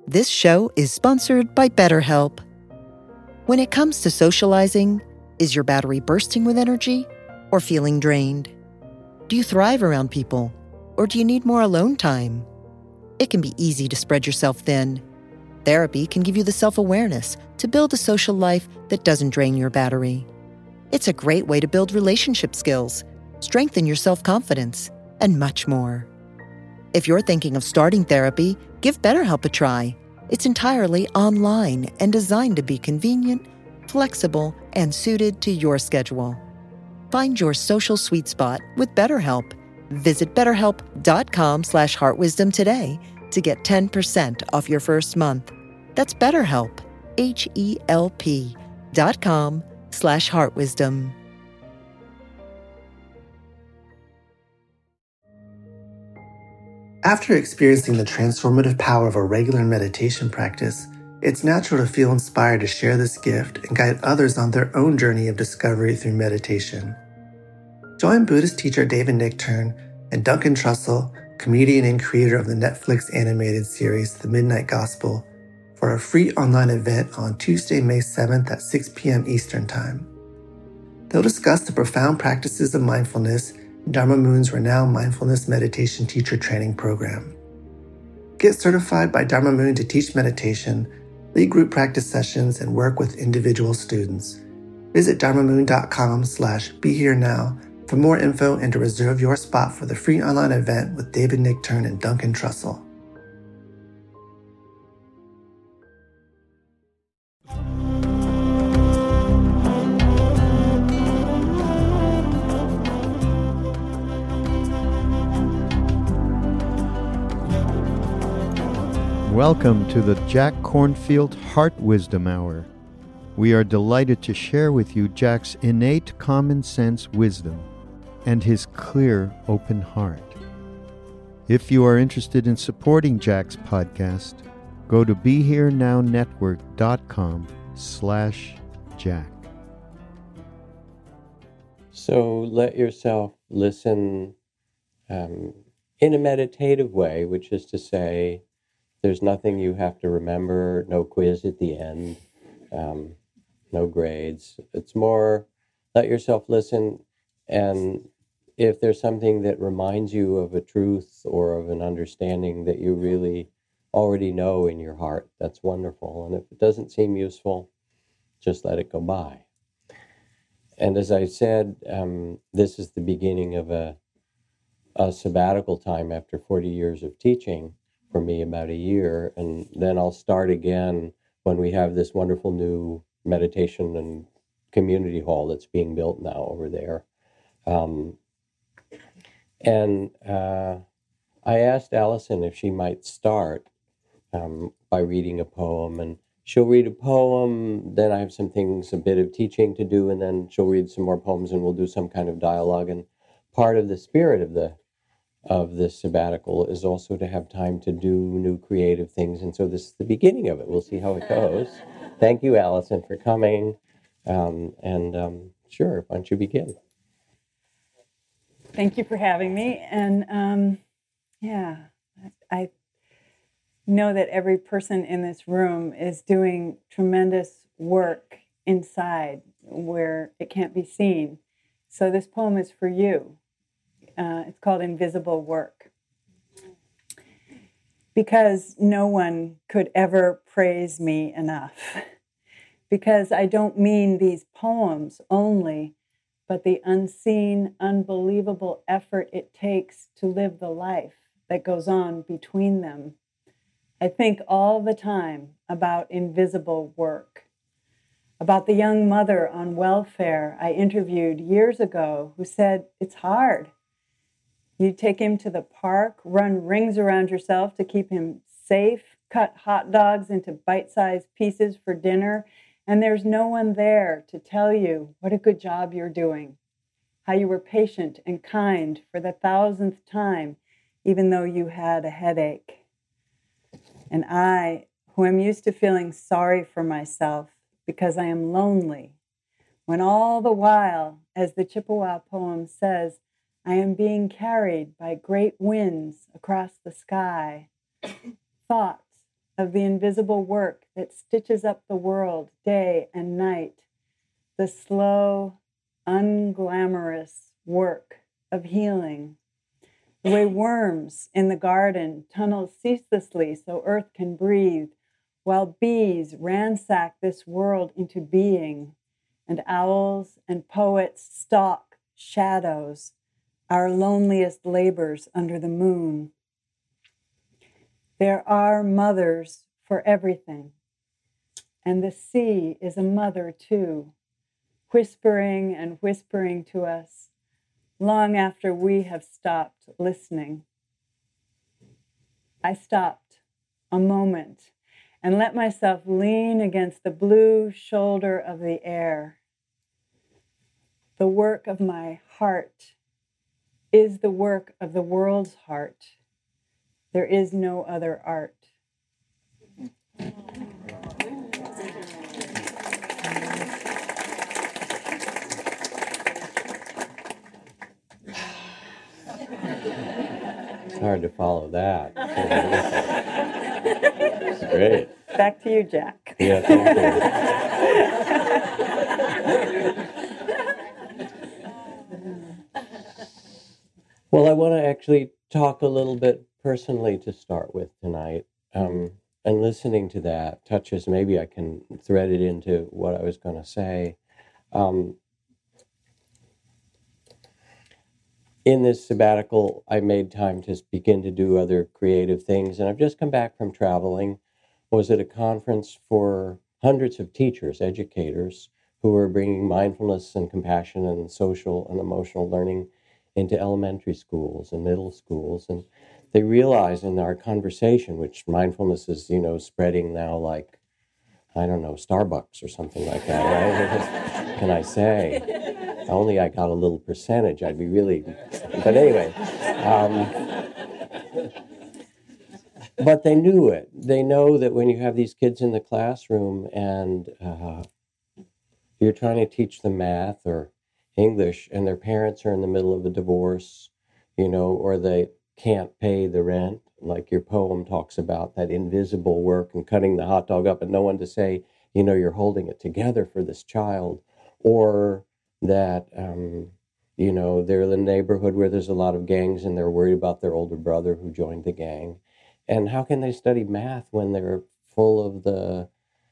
This show is sponsored by BetterHelp. When it comes to socializing, is your battery bursting with energy or feeling drained? Do you thrive around people, or do you need more alone time? It can be easy to spread yourself thin. Therapy can give you the self-awareness to build a social life that doesn't drain your battery. It's a great way to build relationship skills, strengthen your self-confidence, and much more. If you're thinking of starting therapy, give BetterHelp a try. It's entirely online and designed to be convenient, flexible, and suited to your schedule. Find your social sweet spot with BetterHelp. Visit BetterHelp.com/heartwisdom today to get 10% off your first month. That's BetterHelp, HELP.com/heartwisdom. After experiencing the transformative power of a regular meditation practice, it's natural to feel inspired to share this gift and guide others on their own journey of discovery through meditation. Join Buddhist teacher David Nichtern and Duncan Trussell, comedian and creator of the Netflix animated series The Midnight Gospel, for a free online event on Tuesday, May 7th at 6 p.m. Eastern Time. They'll discuss the profound practices of mindfulness in Dharma Moon's renowned mindfulness meditation teacher training program. Get certified by Dharma Moon to teach meditation, lead group practice sessions, and work with individual students. Visit dharmamoon.com/beherenow for more info and to reserve your spot for the free online event with David Nichtern and Duncan Trussell. Welcome to the Jack Kornfield Heart Wisdom Hour. We are delighted to share with you Jack's innate common sense wisdom and his clear, open heart. If you are interested in supporting Jack's podcast, go to BeHereNowNetwork.com/Jack. So let yourself listen in a meditative way, which is to say, there's nothing you have to remember, no quiz at the end, no grades. It's more, let yourself listen, and if there's something that reminds you of a truth or of an understanding that you really already know in your heart, that's wonderful. And if it doesn't seem useful, just let it go by. And as I said, this is the beginning of a sabbatical time after 40 years of teaching. For me, about a year, and then I'll start again when we have this wonderful new meditation and community hall that's being built now over there. I asked Allison if she might start by reading a poem, and she'll read a poem, then I have some things, a bit of teaching to do, and then she'll read some more poems and we'll do some kind of dialogue. And part of the spirit of this sabbatical is also to have time to do new creative things. And so this is the beginning of it. We'll see how it goes. Thank you, Allison, for coming. Sure, why don't you begin? Thank you for having me. And I know that every person in this room is doing tremendous work inside where it can't be seen. So this poem is for you. It's called Invisible Work. Because no one could ever praise me enough. Because I don't mean these poems only, but the unseen, unbelievable effort it takes to live the life that goes on between them. I think all the time about invisible work. About the young mother on welfare I interviewed years ago who said, it's hard. You take him to the park, run rings around yourself to keep him safe, cut hot dogs into bite-sized pieces for dinner, and there's no one there to tell you what a good job you're doing, how you were patient and kind for the 1,000th time, even though you had a headache. And I, who am used to feeling sorry for myself because I am lonely, when all the while, as the Chippewa poem says, I am being carried by great winds across the sky, thoughts of the invisible work that stitches up the world day and night, the slow, unglamorous work of healing, the way worms in the garden tunnel ceaselessly so earth can breathe, while bees ransack this world into being, and owls and poets stalk shadows, our loneliest labors under the moon. There are mothers for everything, and the sea is a mother too, whispering and whispering to us long after we have stopped listening. I stopped a moment and let myself lean against the blue shoulder of the air. The work of my heart is the work of the world's heart. There is no other art. It's hard to follow that. It's great. Back to you, Jack. Yeah, thank you. Well, I want to actually talk a little bit personally to start with tonight. And listening to that touches, maybe I can thread it into what I was going to say. In this sabbatical, I made time to begin to do other creative things. And I've just come back from traveling. I was at a conference for hundreds of teachers, educators, who were bringing mindfulness and compassion and social and emotional learning into elementary schools and middle schools. And they realized in our conversation, which mindfulness is, spreading now like, I don't know, Starbucks or something like that, right? What can I say? Only I got a little percentage, I'd be really, but anyway. But they knew it. They know that when you have these kids in the classroom and you're trying to teach them math or English and their parents are in the middle of a divorce, or they can't pay the rent, like your poem talks about, that invisible work and cutting the hot dog up and no one to say, you're holding it together for this child, or that, they're in a neighborhood where there's a lot of gangs and they're worried about their older brother who joined the gang. And how can they study math when they're full of the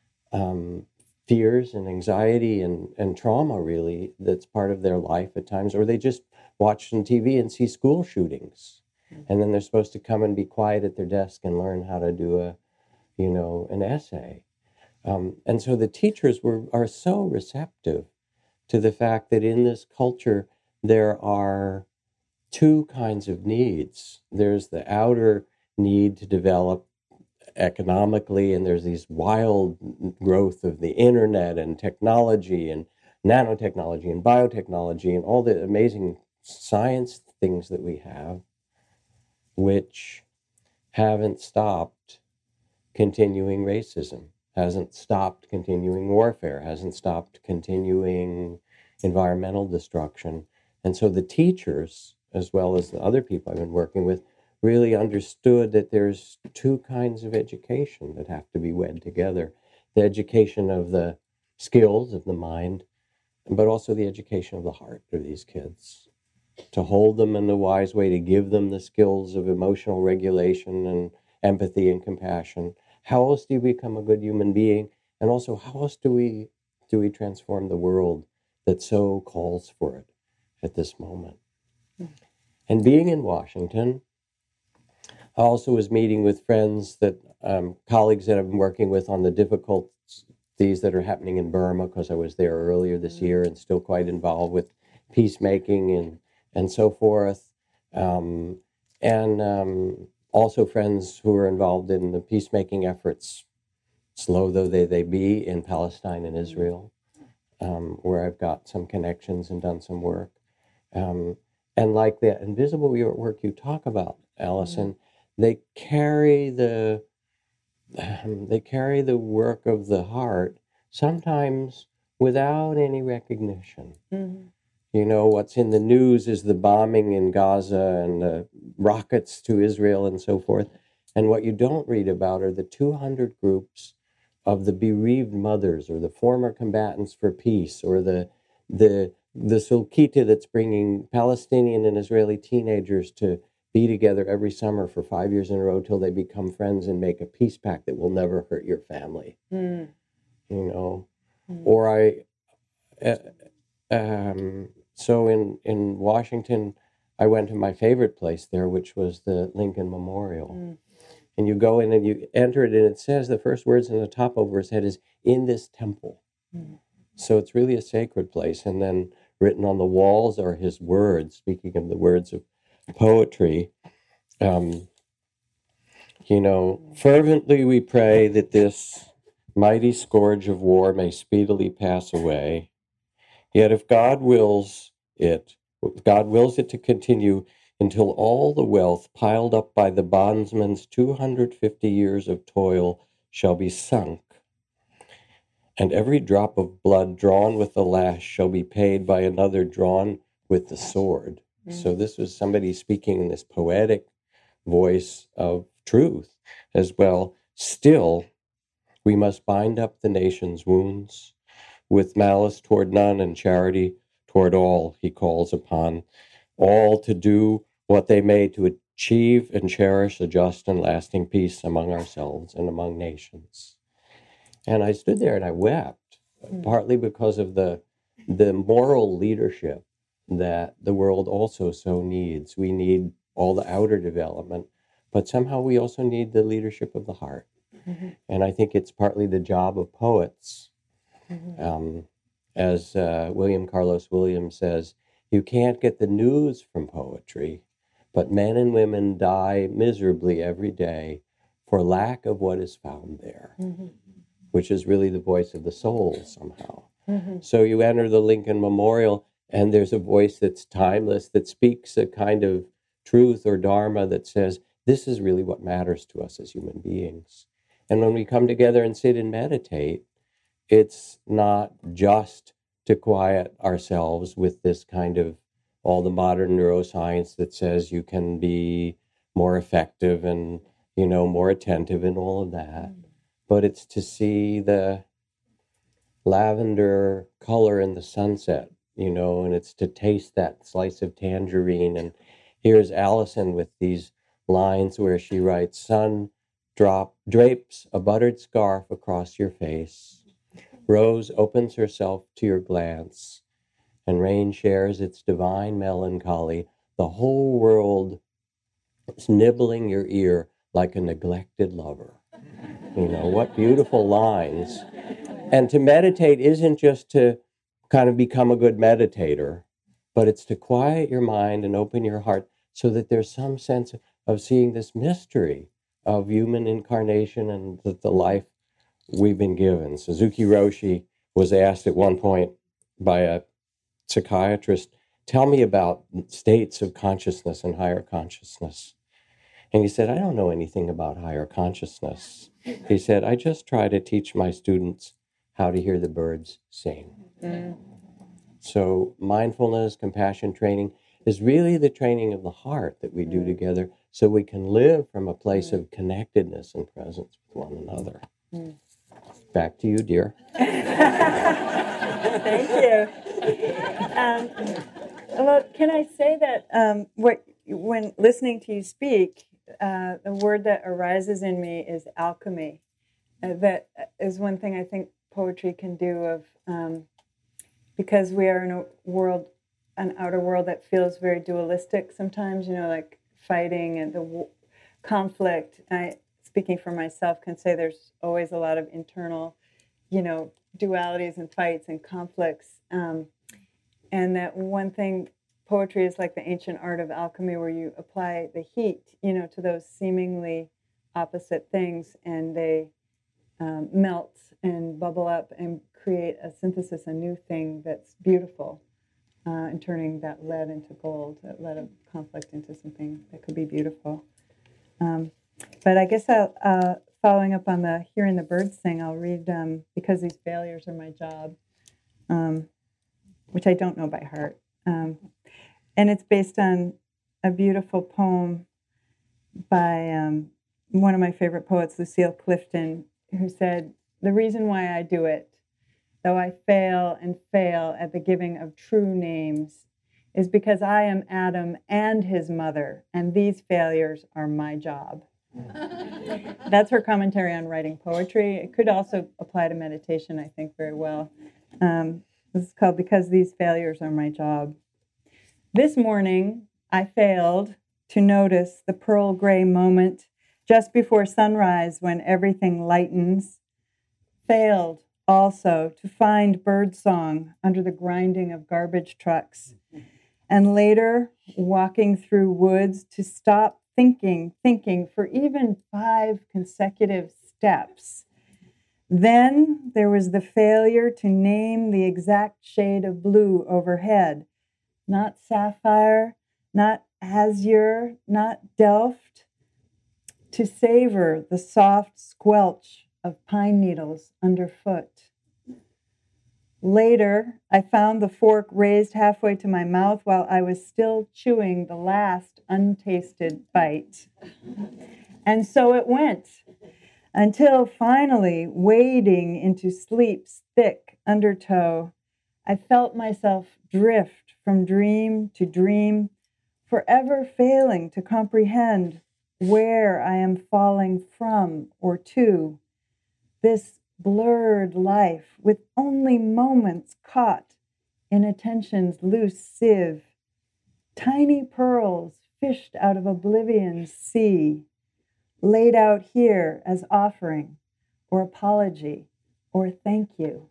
fears and anxiety and trauma, really, that's part of their life at times? Or they just watch on TV and see school shootings. And then they're supposed to come and be quiet at their desk and learn how to do an essay. And so the teachers are so receptive to the fact that in this culture, there are two kinds of needs. There's the outer need to develop economically, and there's these wild growth of the internet and technology and nanotechnology and biotechnology and all the amazing science things that we have, which haven't stopped continuing racism, hasn't stopped continuing warfare, hasn't stopped continuing environmental destruction. And so the teachers, as well as the other people I've been working with, really understood that there's two kinds of education that have to be wed together. The education of the skills of the mind, but also the education of the heart of these kids. To hold them in a wise way, to give them the skills of emotional regulation and empathy and compassion. How else do you become a good human being? And also, how else do we transform the world that so calls for it at this moment? And being in Washington, I also was meeting with friends colleagues that I've been working with on the difficulties that are happening in Burma, because I was there earlier this year and still quite involved with peacemaking and so forth. Also friends who are involved in the peacemaking efforts, slow though they be, in Palestine and Israel, where I've got some connections and done some work. And like the invisible work you talk about, Allison, they carry the work of the heart, sometimes without any recognition. Mm-hmm. What's in the news is the bombing in Gaza and the rockets to Israel and so forth. And what you don't read about are the 200 groups of the bereaved mothers, or the former combatants for peace, or the Sulkita that's bringing Palestinian and Israeli teenagers to be together every summer for 5 years in a row till they become friends and make a peace pact that will never hurt your family. You know, or so in Washington, I went to my favorite place there, which was the Lincoln Memorial. And you go in and you enter it, and it says, the first words in the top over his head is, "In this temple." So it's really a sacred place. And then written on the walls are his words, speaking of the words of poetry. Fervently we pray that this mighty scourge of war may speedily pass away. Yet if God wills it to continue until all the wealth piled up by the bondsman's 250 years of toil shall be sunk, and every drop of blood drawn with the lash shall be paid by another drawn with the sword. So this was somebody speaking in this poetic voice of truth as well. Still, we must bind up the nation's wounds with malice toward none and charity toward all. He calls upon all to do what they may to achieve and cherish a just and lasting peace among ourselves and among nations. And I stood there and I wept, partly because of the moral leadership that the world also so needs. We need all the outer development, but somehow we also need the leadership of the heart. And I think it's partly the job of poets. As William Carlos Williams says, you can't get the news from poetry, but men and women die miserably every day for lack of what is found there, which is really the voice of the soul somehow. So you enter the Lincoln Memorial, and there's a voice that's timeless, that speaks a kind of truth or dharma that says, this is really what matters to us as human beings. And when we come together and sit and meditate, it's not just to quiet ourselves with this kind of all the modern neuroscience that says you can be more effective and, more attentive and all of that. But it's to see the lavender color in the sunset, and it's to taste that slice of tangerine. And here's Allison with these lines where she writes, sun drapes a buttered scarf across your face. Rose opens herself to your glance, and rain shares its divine melancholy. The whole world is nibbling your ear like a neglected lover. What beautiful lines. And to meditate isn't just to kind of become a good meditator, but it's to quiet your mind and open your heart so that there's some sense of seeing this mystery of human incarnation and the life we've been given. Suzuki Roshi was asked at one point by a psychiatrist, tell me about states of consciousness and higher consciousness. And he said, I don't know anything about higher consciousness. He said, I just try to teach my students how to hear the birds sing. So mindfulness, compassion training is really the training of the heart that we do together so we can live from a place of connectedness and presence with one another. Back to you, dear. Thank you. Well, can I say that when listening to you speak, the word that arises in me is alchemy. That is one thing I think poetry can do because we are in an outer world that feels very dualistic sometimes, like fighting and the conflict. Speaking for myself, can say there's always a lot of internal, dualities and fights and conflicts. And that one thing, poetry is like the ancient art of alchemy where you apply the heat, to those seemingly opposite things, and they melt and bubble up and create a synthesis, a new thing that's beautiful, and turning that lead into gold, that lead of conflict into something that could be beautiful. But I guess following up on the hearing the birds sing, I'll read, because these failures are my job, which I don't know by heart. And it's based on a beautiful poem by one of my favorite poets, Lucille Clifton, who said, "The reason why I do it, though I fail and fail at the giving of true names, is because I am Adam and his mother, and these failures are my job." That's her commentary on writing poetry. It could also apply to meditation, I think, very well. This is called "Because These Failures Are My Job." This morning, I failed to notice the pearl gray moment just before sunrise when everything lightens. Failed also to find birdsong under the grinding of garbage trucks. And later, walking through woods to stop thinking for even 5 consecutive steps. Then there was the failure to name the exact shade of blue overhead. Not sapphire, not azure, not delft. To savor the soft squelch of pine needles underfoot. Later, I found the fork raised halfway to my mouth while I was still chewing the last untasted bite. And so it went, until finally, wading into sleep's thick undertow, I felt myself drift from dream to dream, forever failing to comprehend where I am falling from or to. This blurred life with only moments caught in attention's loose sieve, tiny pearls fished out of oblivion's sea, laid out here as offering or apology or thank you.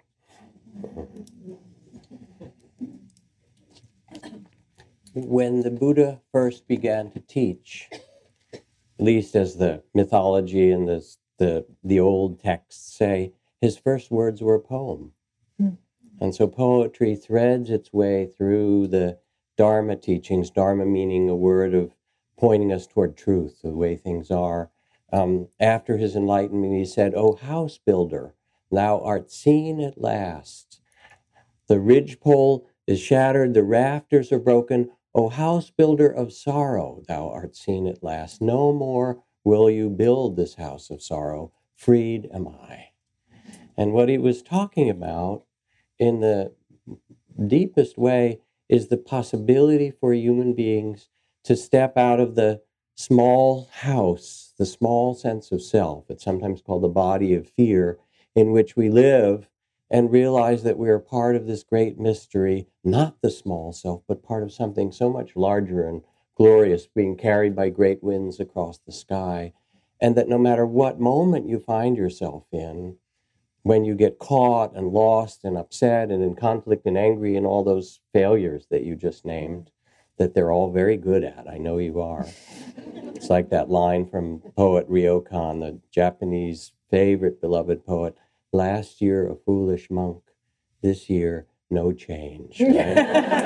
When the Buddha first began to teach, at least as the mythology and the old texts say, his first words were a poem. And so poetry threads its way through the Dharma teachings, Dharma meaning a word of pointing us toward truth, the way things are. After his enlightenment, he said, "O house builder, thou art seen at last. The ridgepole is shattered, the rafters are broken. O house builder of sorrow, thou art seen at last. No more will you build this house of sorrow. Freed am I." And what he was talking about in the deepest way is the possibility for human beings to step out of the small house, the small sense of self. It's sometimes called the body of fear in which we live, and realize that we are part of this great mystery, not the small self, but part of something so much larger and glorious, being carried by great winds across the sky. And that no matter what moment you find yourself in, when you get caught and lost and upset and in conflict and angry and all those failures that you just named, that they're all very good at. I know you are. It's like that line from poet Ryokan, the Japanese favorite beloved poet. Last year a foolish monk, this year no change. Right?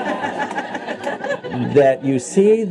That you see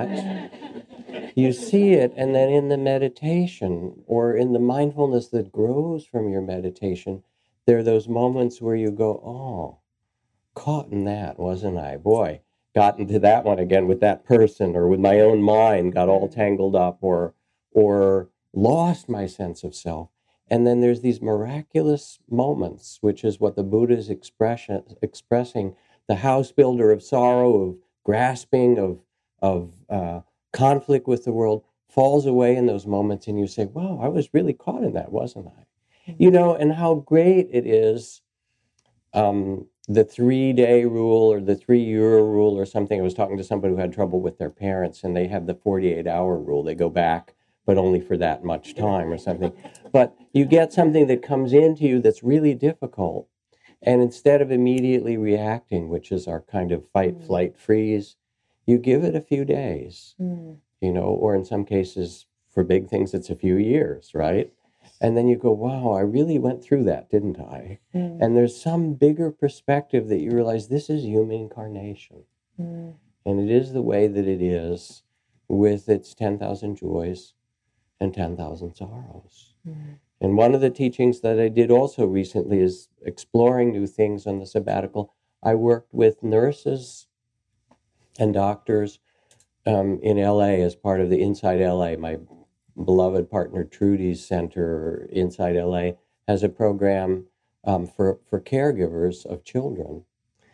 it, and then in the meditation or in the mindfulness that grows from your meditation, there are those moments where you go, "Oh, caught in that, wasn't I? Boy, got into that one again with that person or with my own mind, got all tangled up or lost my sense of self." And then there's these miraculous moments, which is what the Buddha is expressing, the house builder of sorrow, of grasping, of conflict with the world, falls away in those moments, and you say, "Wow, I was really caught in that, wasn't I?" You know, and how great it is, the 3-day rule or the 3-year rule or something. I was talking to somebody who had trouble with their parents, and they have the 48-hour rule. They go back, but only for that much time or something. But you get something that comes into you that's really difficult, and instead of immediately reacting, which is our kind of fight, flight, freeze, you give it a few days, you know, or in some cases, for big things, it's a few years, right? And then you go, "Wow, I really went through that, didn't I?" And there's some bigger perspective that you realize this is human incarnation. And it is the way that it is, with its 10,000 joys and 10,000 sorrows. And one of the teachings that I did also recently is exploring new things on the sabbatical. I worked with nurses and doctors in LA as part of the Inside LA, my beloved partner Trudy's center inside LA has a program for caregivers of children.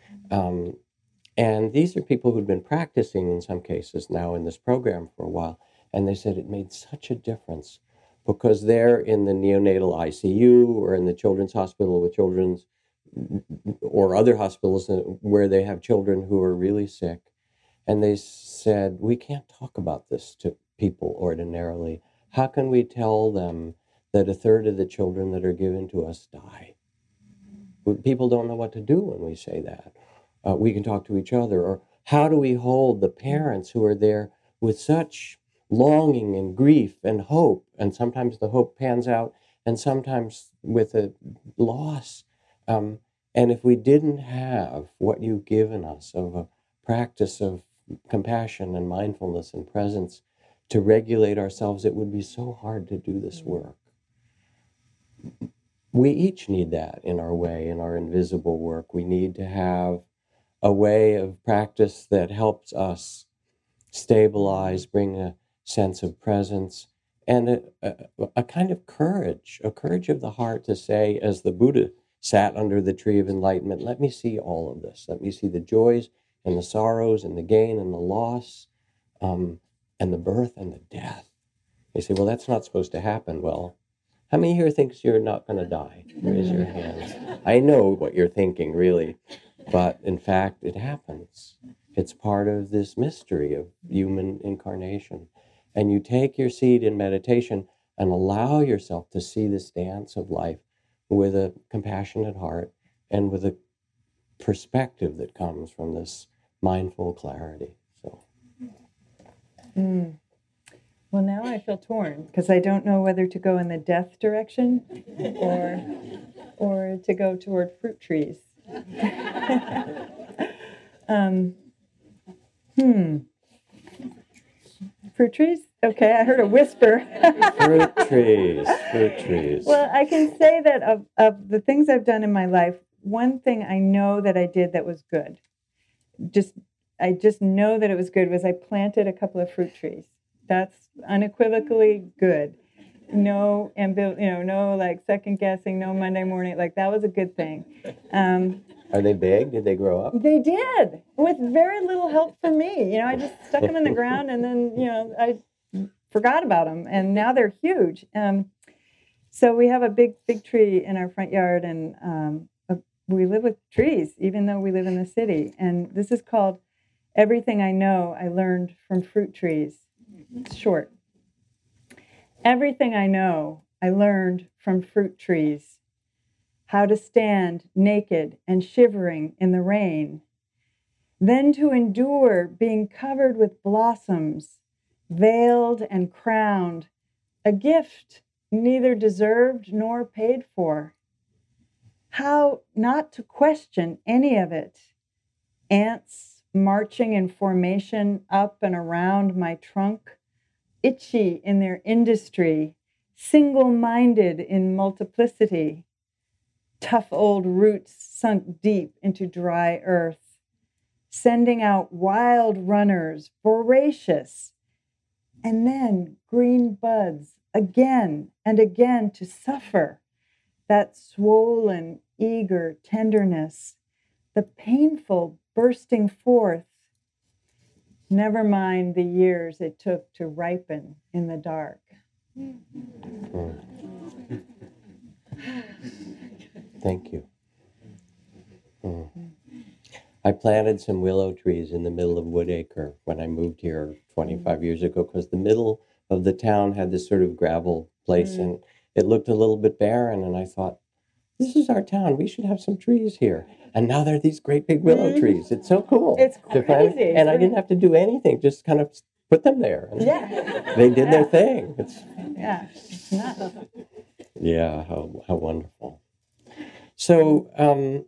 And these are people who'd been practicing in some cases now in this program for a while. And they said it made such a difference because they're in the neonatal ICU or in the children's hospital with children's or other hospitals where they have children who are really sick. And they said, we can't talk about this to people ordinarily. How can we tell them that a third of the children that are given to us die? People don't know what to do when we say that. We can talk to each other. Or how do we hold the parents who are there with such longing and grief and hope? And sometimes the hope pans out, and sometimes with a loss. And if we didn't have what you've given us of a practice of compassion and mindfulness and presence to regulate ourselves, it would be so hard to do this work. We each need that in our way, in our invisible work. We need to have a way of practice that helps us stabilize, bring a sense of presence, and a kind of courage, a courage of the heart to say, as the Buddha sat under the tree of enlightenment, let me see all of this. Let me see the joys and the sorrows and the gain and the loss and the birth and the death. You say, well, that's not supposed to happen. Well, how many here thinks you're not going to die? Raise your hands. I know what you're thinking, really. But in fact, it happens. It's part of this mystery of human incarnation. And you take your seat in meditation and allow yourself to see this dance of life with a compassionate heart and with a perspective that comes from this mindful clarity. So. Well, now I feel torn because I don't know whether to go in the death direction or to go toward fruit trees. Fruit trees? Okay, I heard a whisper. Fruit trees. Well, I can say that of the things I've done in my life, one thing I know that I did that was good. I just know that it was good was I planted a couple of fruit trees. That's unequivocally good. No, no like second guessing, no Monday morning. Like that was a good thing. Are they big? Did they grow up? They did, with very little help from me. I just stuck them in the ground and then, I forgot about them. And now they're huge. So we have a big tree in our front yard, and we live with trees, even though we live in the city. And this is called Everything I Know I Learned from Fruit Trees. It's short. Everything I know I learned from fruit trees. How to stand naked and shivering in the rain. Then to endure being covered with blossoms, veiled and crowned, a gift neither deserved nor paid for. How not to question any of it. Ants marching in formation up and around my trunk, itchy in their industry, single-minded in multiplicity. Tough old roots sunk deep into dry earth, sending out wild runners, voracious, and then green buds again and again to suffer that swollen, eager tenderness, the painful bursting forth. Never mind the years it took to ripen in the dark. Thank you. I planted some willow trees in the middle of Woodacre when I moved here 25 years ago, because the middle of the town had this sort of gravel place and it looked a little bit barren. And I thought, this is our town. We should have some trees here. And now there are these great big willow trees. It's so cool. It's crazy. And I didn't have to do anything, just kind of put them there. And they did their thing. It's nuts. Yeah, how wonderful. So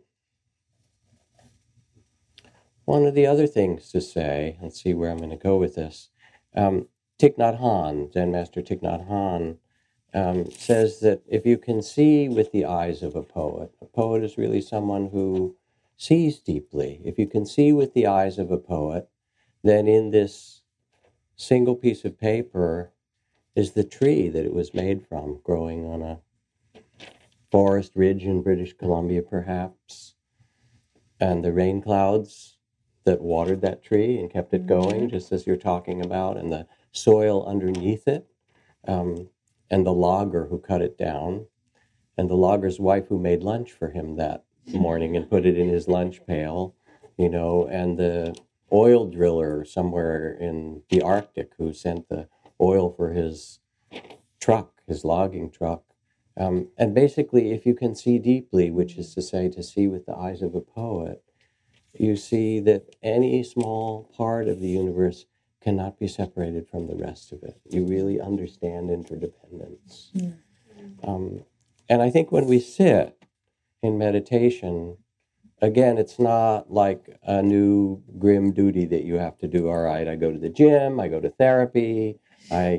one of the other things to say, let's see where I'm going to go with this. Thich Nhat Hanh, Zen Master Thich Nhat Hanh, says that if you can see with the eyes of a poet is really someone who sees deeply. If you can see with the eyes of a poet, then in this single piece of paper, is the tree that it was made from, growing on a forest ridge in British Columbia, perhaps, and the rain clouds that watered that tree and kept it going, just as you're talking about, and the soil underneath it, and the logger who cut it down, and the logger's wife who made lunch for him that morning and put it in his lunch pail, and the oil driller somewhere in the Arctic who sent the oil for his truck, his logging truck. And basically, if you can see deeply, which is to say, to see with the eyes of a poet, you see that any small part of the universe cannot be separated from the rest of it. You really understand interdependence. And I think when we sit in meditation, again, it's not like a new grim duty that you have to do. All right, I go to the gym, I go to therapy, I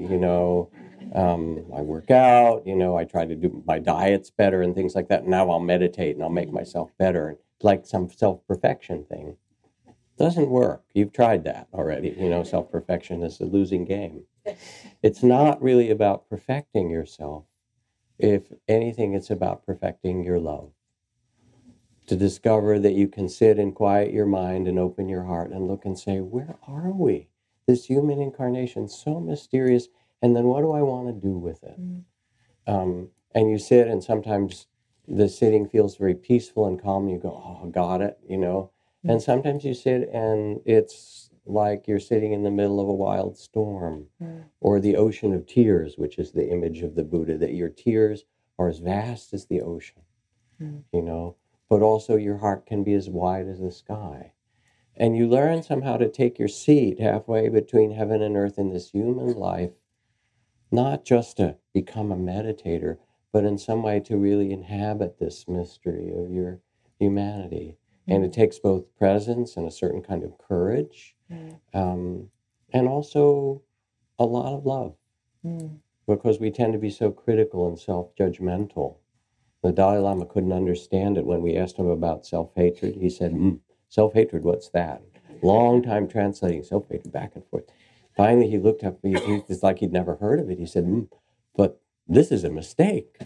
work out, I try to do my diets better and things like that. Now I'll meditate and I'll make myself better, like some self-perfection thing. Doesn't work. You've tried that already. Self-perfection is a losing game. It's not really about perfecting yourself. If anything, it's about perfecting your love. To discover that you can sit and quiet your mind and open your heart and look and say, where are we? This human incarnation, so mysterious. And then what do I want to do with it? And you sit, and sometimes the sitting feels very peaceful and calm. You go, oh, got it, And sometimes you sit and it's like you're sitting in the middle of a wild storm, or the ocean of tears, which is the image of the Buddha, that your tears are as vast as the ocean, but also your heart can be as wide as the sky. And you learn somehow to take your seat halfway between heaven and earth in this human life, not just to become a meditator, but in some way to really inhabit this mystery of your humanity. And it takes both presence and a certain kind of courage, and also a lot of love, because we tend to be so critical and self-judgmental. The Dalai Lama couldn't understand it when we asked him about self-hatred. He said, self-hatred, what's that? Long time translating self-hatred back and forth. Finally, he looked up, it's like he'd never heard of it. He said, but this is a mistake.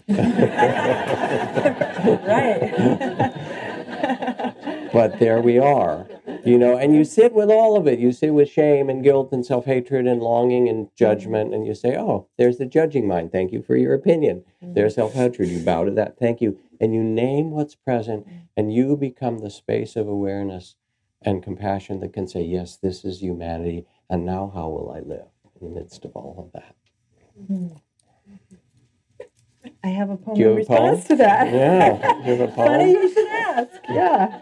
Right. But there we are, and you sit with all of it. You sit with shame and guilt and self-hatred and longing and judgment, and you say, oh, there's the judging mind. Thank you for your opinion. There's self-hatred. You bow to that. Thank you. And you name what's present, and you become the space of awareness and compassion that can say, yes, this is humanity, and now how will I live in the midst of all of that? I have a poem in response to that. Yeah. You have a poem? Funny you should ask. Yeah.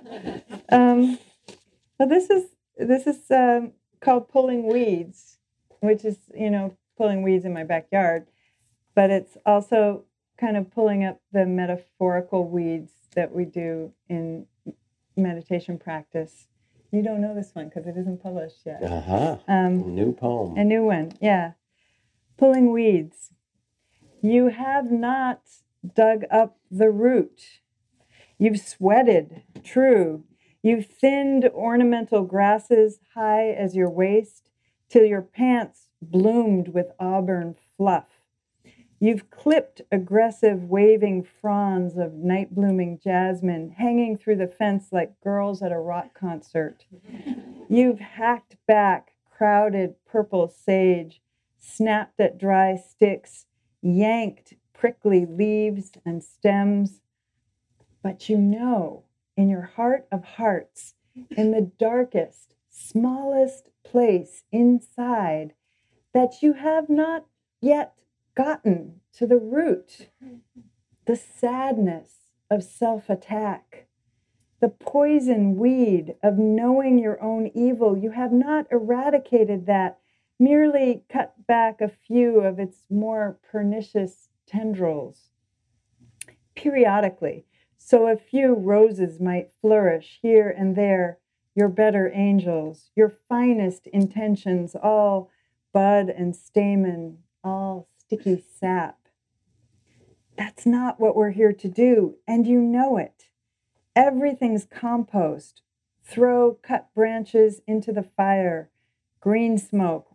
Well, this is called Pulling Weeds, which is, pulling weeds in my backyard. But it's also kind of pulling up the metaphorical weeds that we do in meditation practice. You don't know this one because it isn't published yet. New poem. A new one, yeah. Pulling weeds. You have not dug up the root. You've sweated, true. You've thinned ornamental grasses high as your waist till your pants bloomed with auburn fluff. You've clipped aggressive waving fronds of night-blooming jasmine hanging through the fence like girls at a rock concert. You've hacked back crowded purple sage, snapped at dry sticks, yanked prickly leaves and stems. But in your heart of hearts, in the darkest, smallest place inside, that you have not yet gotten to the root, the sadness of self-attack, the poison weed of knowing your own evil. You have not eradicated that, merely cut back a few of its more pernicious tendrils. Periodically, so a few roses might flourish here and there, your better angels, your finest intentions, all bud and stamen, all sticky sap. That's not what we're here to do, and you know it. Everything's compost. Throw cut branches into the fire. Green smoke,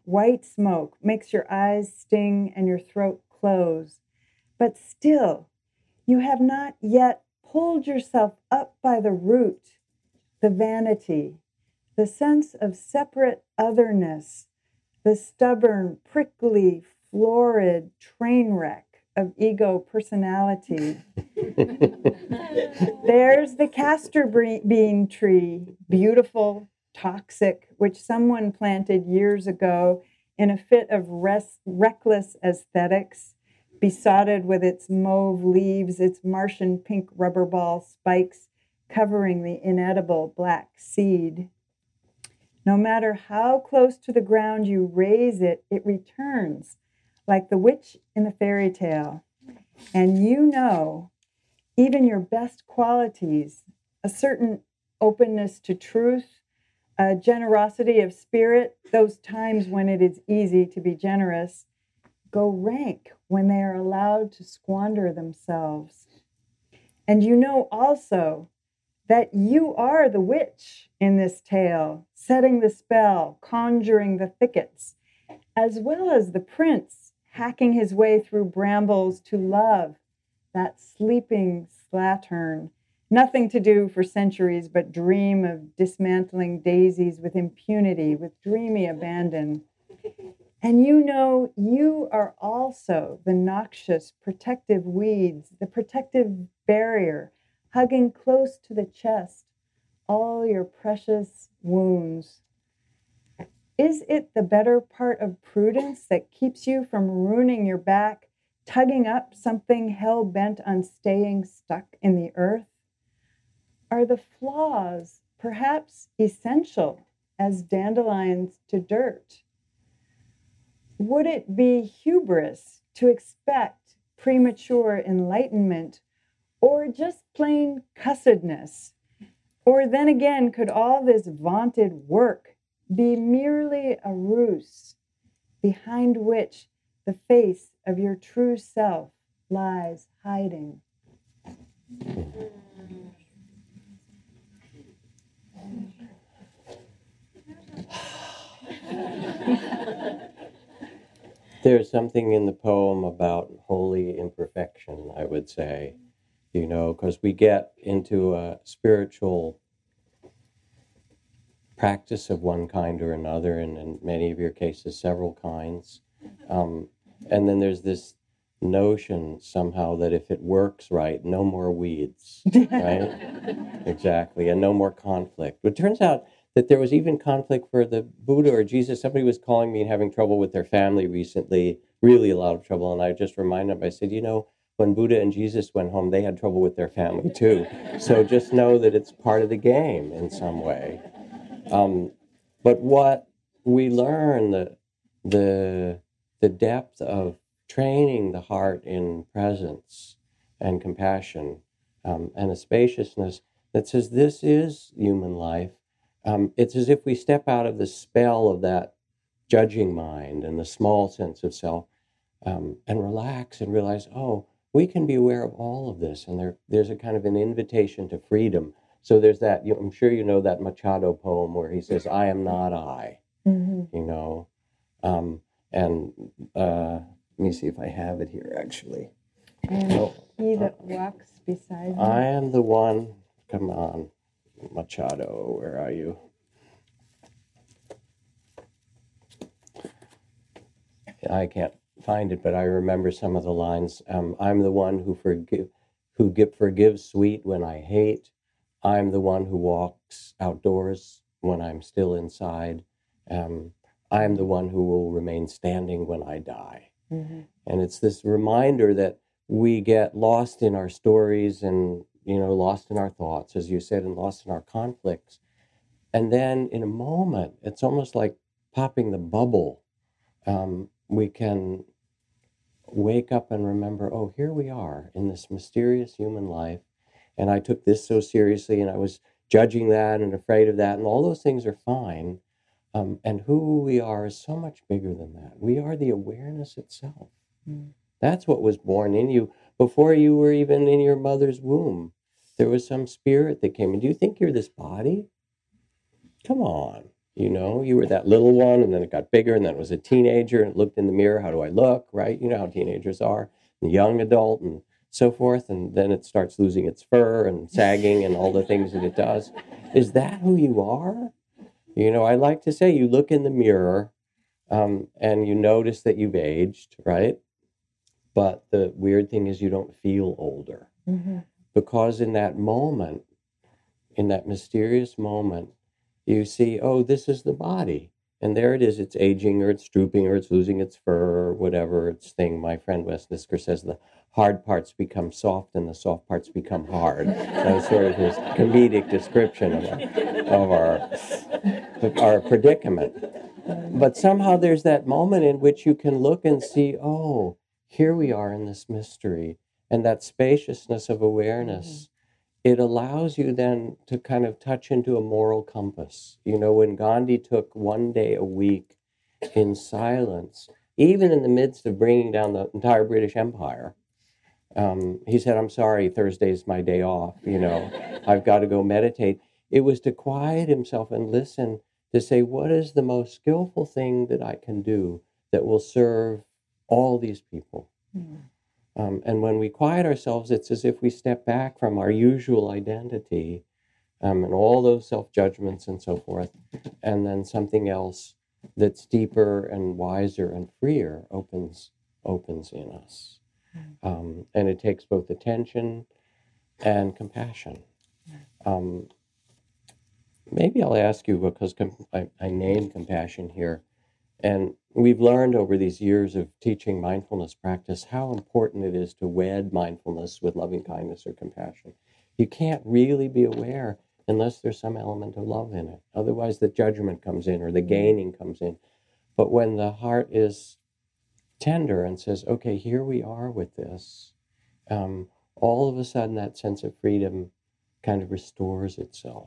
white smoke makes your eyes sting and your throat close. But still, you have not yet pulled yourself up by the root, the vanity, the sense of separate otherness, the stubborn, prickly, florid train wreck of ego personality. There's the castor bean tree, beautiful, toxic, which someone planted years ago in a fit of reckless aesthetics, besotted with its mauve leaves, its Martian pink rubber ball spikes covering the inedible black seed. No matter how close to the ground you raise it, it returns, like the witch in the fairy tale. And you know, even your best qualities, a certain openness to truth, a generosity of spirit, those times when it is easy to be generous, go rank when they are allowed to squander themselves. And you know also that you are the witch in this tale, setting the spell, conjuring the thickets, as well as the prince hacking his way through brambles to love that sleeping slattern, nothing to do for centuries but dream of dismantling daisies with impunity, with dreamy abandon. And you know you are also the noxious protective weeds, the protective barrier, hugging close to the chest all your precious wounds. Is it the better part of prudence that keeps you from ruining your back, tugging up something hell-bent on staying stuck in the earth? Are the flaws perhaps essential as dandelions to dirt? Would it be hubris to expect premature enlightenment, or just plain cussedness? Or then again, could all this vaunted work be merely a ruse behind which the face of your true self lies hiding? There's something in the poem about holy imperfection, I would say, because we get into a spiritual practice of one kind or another, and in many of your cases, several kinds. And then there's this notion somehow that if it works right, no more weeds, right? Exactly, and no more conflict. But it turns out that there was even conflict for the Buddha or Jesus. Somebody was calling me and having trouble with their family recently, really a lot of trouble. And I just reminded them, I said, when Buddha and Jesus went home, they had trouble with their family too. So just know that it's part of the game in some way. But what we learn, the depth of training the heart in presence and compassion and a spaciousness that says this is human life. It's as if we step out of the spell of that judging mind and the small sense of self and relax and realize, we can be aware of all of this. And there's a kind of an invitation to freedom. So there's that, I'm sure you know that Machado poem where he says, I am not I, and let me see if I have it here, actually. And he that walks beside me. I am the one, come on, Machado, where are you? I can't find it, but I remember some of the lines. I'm the one who forgives sweet when I hate. I'm the one who walks outdoors when I'm still inside. I'm the one who will remain standing when I die. Mm-hmm. And it's this reminder that we get lost in our stories and, lost in our thoughts, as you said, and lost in our conflicts. And then in a moment, it's almost like popping the bubble. We can wake up and remember, here we are in this mysterious human life. And I took this so seriously, and I was judging that and afraid of that, and all those things are fine. And who we are is so much bigger than that. We are the awareness itself. Mm. That's what was born in you before you were even in your mother's womb. There was some spirit that came in. Do you think you're this body? Come on. You know, you were that little one, and then it got bigger, and then it was a teenager, and it looked in the mirror, how do I look, right? You know how teenagers are, the young adult, and so forth, and then it starts losing its fur and sagging and all the things that it does. Is that who you are? You know, I like to say you look in the mirror and you notice that you've aged, right? But the weird thing is you don't feel older. Mm-hmm. Because in that moment, in that mysterious moment, you see, oh, this is the body. And there it is. It's aging, or it's drooping, or it's losing its fur, or whatever its thing. My friend Wes Nisker says the hard parts become soft and the soft parts become hard. That was sort of his comedic description of our predicament. But somehow there's that moment in which you can look and see, oh, here we are in this mystery. And that spaciousness of awareness, it allows you then to kind of touch into a moral compass. You know, when Gandhi took one day a week in silence, even in the midst of bringing down the entire British Empire, he said, I'm sorry, Thursday's my day off, you know, I've got to go meditate. It was to quiet himself and listen, to say, what is the most skillful thing that I can do that will serve all these people? And when we quiet ourselves, it's as if we step back from our usual identity and all those self-judgments and so forth, and then something else that's deeper and wiser and freer opens in us. And it takes both attention and compassion. Maybe I'll ask you, because I named compassion here, and we've learned over these years of teaching mindfulness practice how important it is to wed mindfulness with loving kindness or compassion. You can't really be aware unless there's some element of love in it. Otherwise, the judgment comes in or the gaining comes in. But when the heart is tender and says, okay, here we are with this, all of a sudden that sense of freedom kind of restores itself.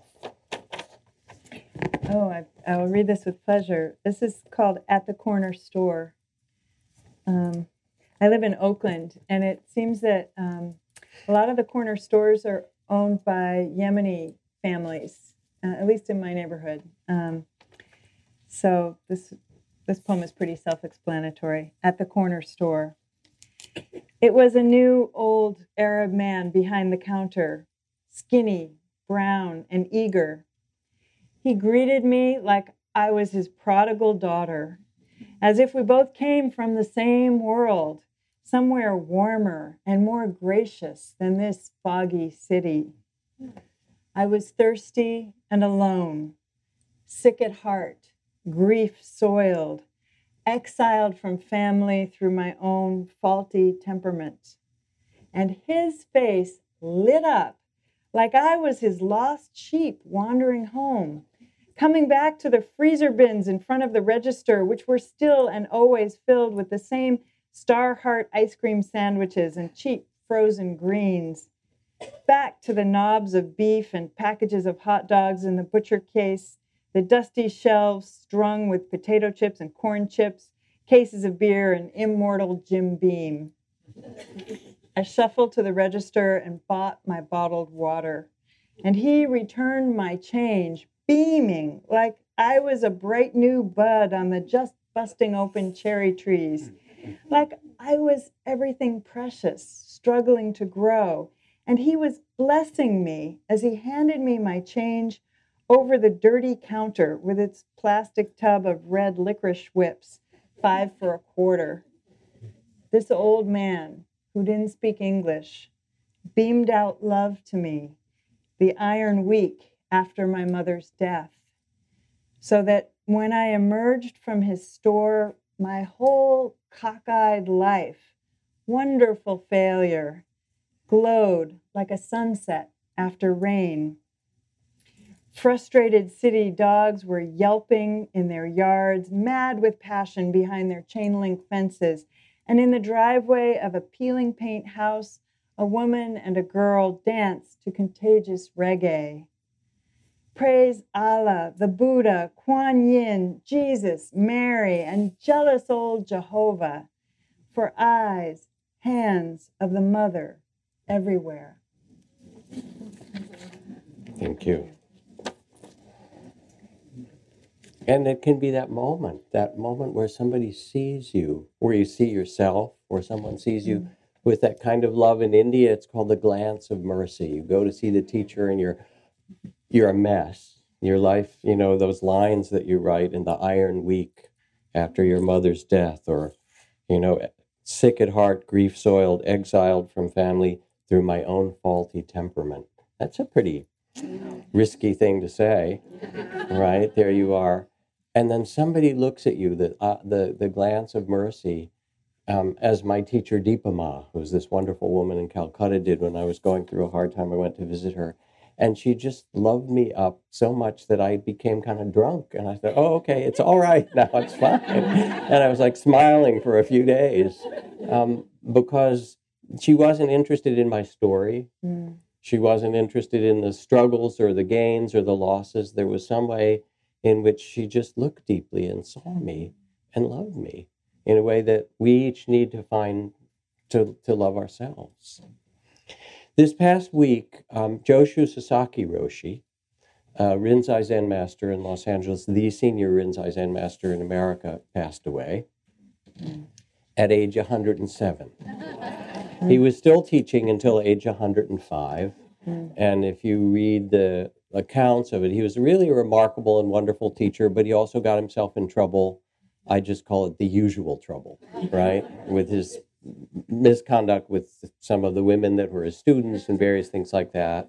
Oh, I will read this with pleasure. This is called At the Corner Store. I live in Oakland, and it seems that a lot of the corner stores are owned by Yemeni families, at least in my neighborhood. So this poem is pretty self-explanatory. At the Corner Store. It was a new, old Arab man behind the counter, skinny, brown, and eager. He greeted me like I was his prodigal daughter, as if we both came from the same world, somewhere warmer and more gracious than this foggy city. I was thirsty and alone, sick at heart, grief-soiled, exiled from family through my own faulty temperament. And his face lit up like I was his lost sheep wandering home, coming back to the freezer bins in front of the register, which were still and always filled with the same Star Heart ice cream sandwiches and cheap frozen greens, back to the knobs of beef and packages of hot dogs in the butcher case, the dusty shelves strung with potato chips and corn chips, cases of beer, and immortal Jim Beam. I shuffled to the register and bought my bottled water, and he returned my change, beaming like I was a bright new bud on the just busting open cherry trees, like I was everything precious, struggling to grow, and he was blessing me as he handed me my change over the dirty counter with its plastic tub of red licorice whips, 5 for a quarter. This old man, who didn't speak English, beamed out love to me, the iron week after my mother's death, so that when I emerged from his store, my whole cockeyed life, wonderful failure, glowed like a sunset after rain. Frustrated city dogs were yelping in their yards, mad with passion behind their chain-link fences, and in the driveway of a peeling paint house, a woman and a girl danced to contagious reggae. Praise Allah, the Buddha, Kuan Yin, Jesus, Mary, and jealous old Jehovah, for eyes, hands of the mother everywhere. Thank you. And it can be that moment where somebody sees you, where you see yourself, or someone sees you with that kind of love. In India, it's called the glance of mercy. You go to see the teacher and you're a mess. Your life, those lines that you write in the Iron Week after your mother's death, or, sick at heart, grief-soiled, exiled from family through my own faulty temperament. That's a pretty risky thing to say, right? There you are. And then somebody looks at you, the glance of mercy, as my teacher Deepa Ma, who was this wonderful woman in Calcutta, did when I was going through a hard time. I went to visit her. And she just loved me up so much that I became kind of drunk. And I thought, oh, okay, it's all right now, it's fine. And I was like smiling for a few days because she wasn't interested in my story. She wasn't interested in the struggles or the gains or the losses. There was some way in which she just looked deeply and saw me and loved me in a way that we each need to find to love ourselves. This past week, Joshu Sasaki Roshi, Rinzai Zen master in Los Angeles, the senior Rinzai Zen master in America, passed away at age 107. He was still teaching until age 105. And if you read the accounts of it, he was really a remarkable and wonderful teacher, but he also got himself in trouble. I just call it the usual trouble, right? With his misconduct with some of the women that were his students and various things like that.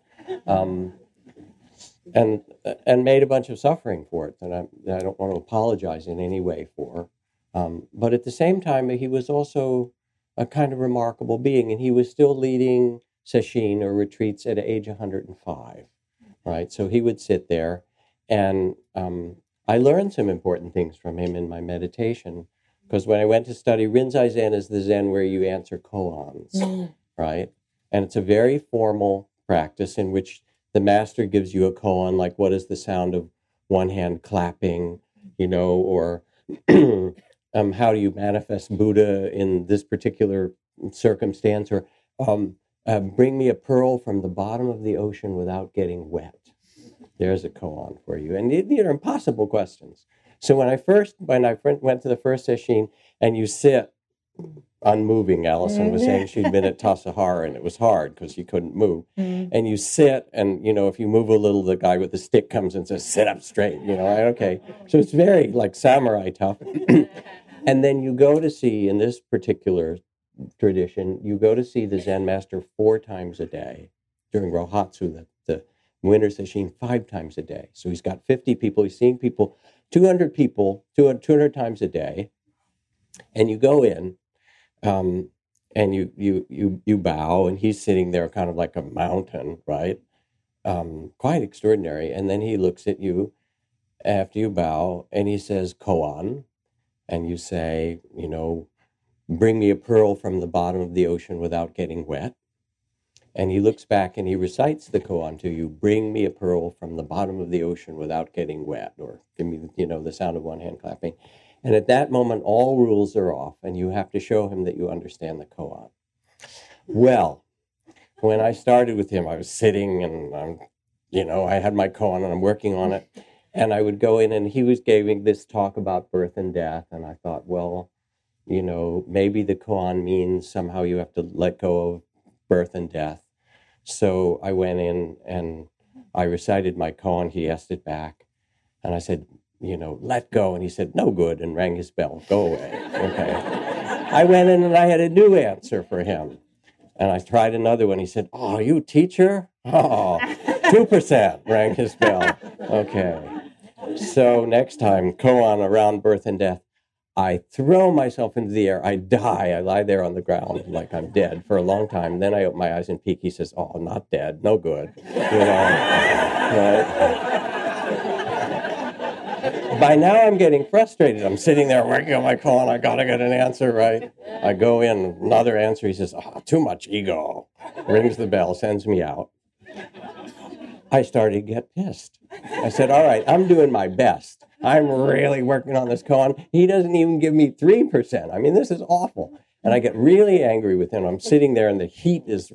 And made a bunch of suffering for it that I don't want to apologize in any way for. But at the same time, he was also a kind of remarkable being, and he was still leading sesshin or retreats at age 105, right? So he would sit there, and I learned some important things from him in my meditation, because when I went to study, Rinzai Zen is the Zen where you answer koans, right? And it's a very formal practice in which the master gives you a koan, like what is the sound of one hand clapping, or how do you manifest Buddha in this particular circumstance, or bring me a pearl from the bottom of the ocean without getting wet. There's a koan for you. And these are impossible questions. So when I went to the first sesshin, and you sit unmoving, Allison was saying she'd been at Tassajara and it was hard because she couldn't move. And you sit, and if you move a little, the guy with the stick comes and says, sit up straight, okay. So it's very like samurai tough. And then you go to see, in this particular tradition, you go to see the Zen master 4 times a day during Rohatsu, the winter sesshin, 5 times a day. So he's got 50 people, he's seeing people, 200 people, 200 times a day. And you go in, and you bow, and he's sitting there kind of like a mountain, right? Quite extraordinary. And then he looks at you after you bow, and he says, koan. And you say, bring me a pearl from the bottom of the ocean without getting wet. And he looks back and he recites the koan to you, bring me a pearl from the bottom of the ocean without getting wet, or give me, the sound of one hand clapping. And at that moment, all rules are off, and you have to show him that you understand the koan. Well, when I started with him, I was sitting, and I had my koan and I'm working on it. And I would go in, and he was giving this talk about birth and death. And I thought, well, maybe the koan means somehow you have to let go of birth and death. So I went in and I recited my koan. He asked it back. And I said, let go. And he said, no good, and rang his bell. Go away. Okay. I went in and I had a new answer for him. And I tried another one. He said, oh, you teacher? Oh, 2%, rang his bell. Okay. So next time, koan around birth and death, I throw myself into the air. I die. I lie there on the ground like I'm dead for a long time. Then I open my eyes and peek. He says, oh, not dead. No good. Right? By now I'm getting frustrated. I'm sitting there working on my koan. I got to get an answer right. I go in, another answer. He says, oh, too much ego. Rings the bell, sends me out. I started to get pissed. I said, all right, I'm doing my best. I'm really working on this koan. He doesn't even give me 3%. I mean, this is awful. And I get really angry with him. I'm sitting there, and the heat is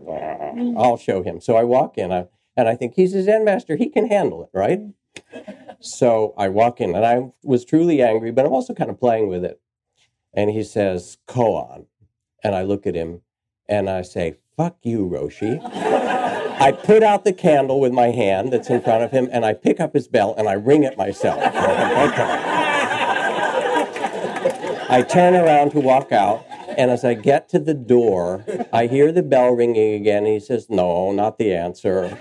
rising. I'll show him. So I walk in, and I think he's a Zen master. He can handle it, right? So I walk in, and I was truly angry, but I'm also kind of playing with it. And he says, koan. And I look at him, and I say, fuck you, Roshi. I put out the candle with my hand that's in front of him, and I pick up his bell, and I ring it myself. I turn around to walk out, and as I get to the door, I hear the bell ringing again, and he says, no, not the answer.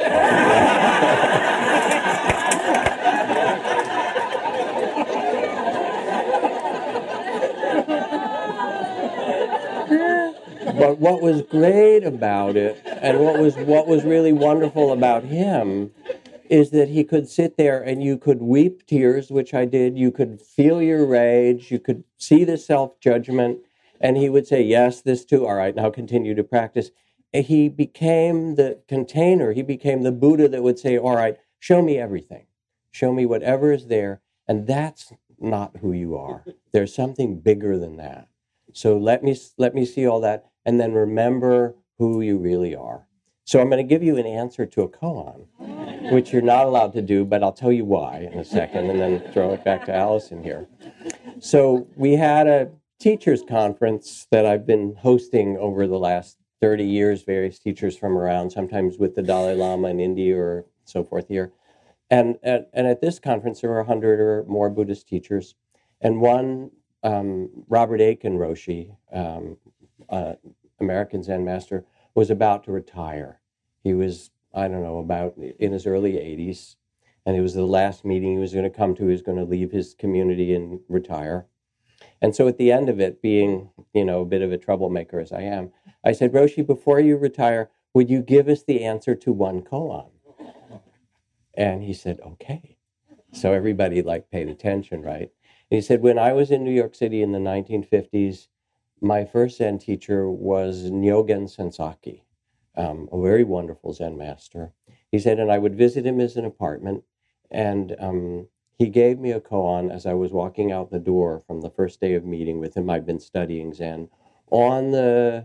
But what was great about it, and what was really wonderful about him, is that he could sit there and you could weep tears, which I did. You could feel your rage. You could see the self-judgment. And he would say, yes, this too. All right, now continue to practice. And he became the container. He became the Buddha that would say, all right, show me everything. Show me whatever is there. And that's not who you are. There's something bigger than that. So let me see all that. And then remember who you really are. So I'm going to give you an answer to a koan, which you're not allowed to do, but I'll tell you why in a second, and then throw it back to Allison here. So we had a teachers conference that I've been hosting over the last 30 years, various teachers from around, sometimes with the Dalai Lama in India or so forth here. And at this conference, there were 100 or more Buddhist teachers. And one, Robert Aiken Roshi, American Zen master, was about to retire. He was, I don't know, about in his early 80s, and it was the last meeting he was going to come to. He was going to leave his community and retire. And so at the end of it, being, a bit of a troublemaker as I am, I said, Roshi, before you retire, would you give us the answer to one koan? And he said, okay. So everybody paid attention, right? And he said, when I was in New York City in the 1950s, my first Zen teacher was Nyogen Sensaki, a very wonderful Zen master. He said, and I would visit him in an apartment, and he gave me a koan as I was walking out the door from the first day of meeting with him. I'd been studying Zen. On the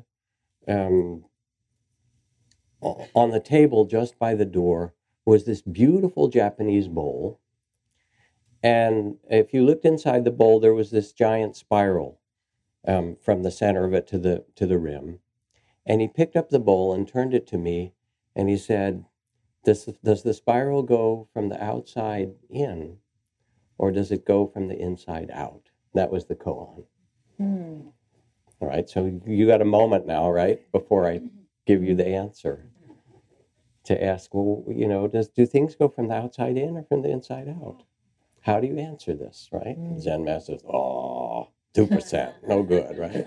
table just by the door was this beautiful Japanese bowl. And if you looked inside the bowl, there was this giant spiral from the center of it to the rim. And he picked up the bowl and turned it to me, and he said, does the spiral go from the outside in, or does it go from the inside out? That was the koan. All right, so you got a moment now, right, before I give you the answer, to ask, well, do things go from the outside in or from the inside out? How do you answer this, right? Zen master says, 2%, no good, right?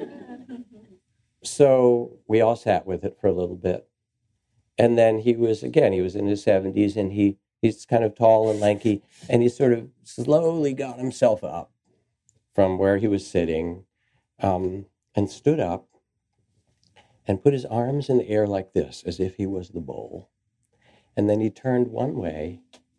So we all sat with it for a little bit. And then he was in his 70s, and he's kind of tall and lanky, and he sort of slowly got himself up from where he was sitting, and stood up and put his arms in the air like this, as if he was the bowl. And then he turned one way,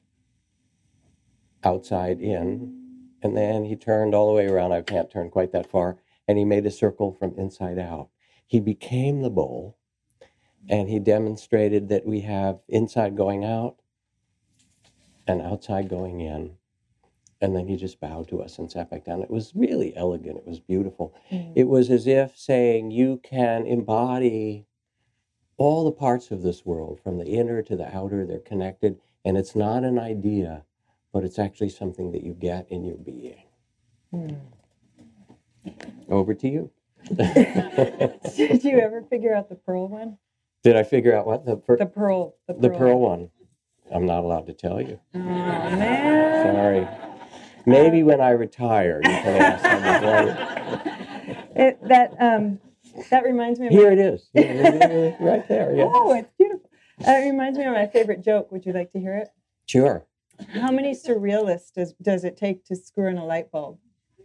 outside in, and then he turned all the way around. I can't turn quite that far. And he made a circle from inside out. He became the bowl, and he demonstrated that we have inside going out and outside going in. And then he just bowed to us and sat back down. It was really elegant. It was beautiful. It was as if saying you can embody all the parts of this world, from the inner to the outer. They're connected, and it's not an idea, but it's actually something that you get in your being. Over to you. Did you ever figure out the pearl one? Did I figure out what? The pearl one. I'm not allowed to tell you. Oh, man. Sorry. Maybe when I retire, you can ask me. That reminds me of... Here it is. Right there. Yeah. Oh, it's beautiful. It reminds me of my favorite joke. Would you like to hear it? Sure. How many surrealists does it take to screw in a light bulb?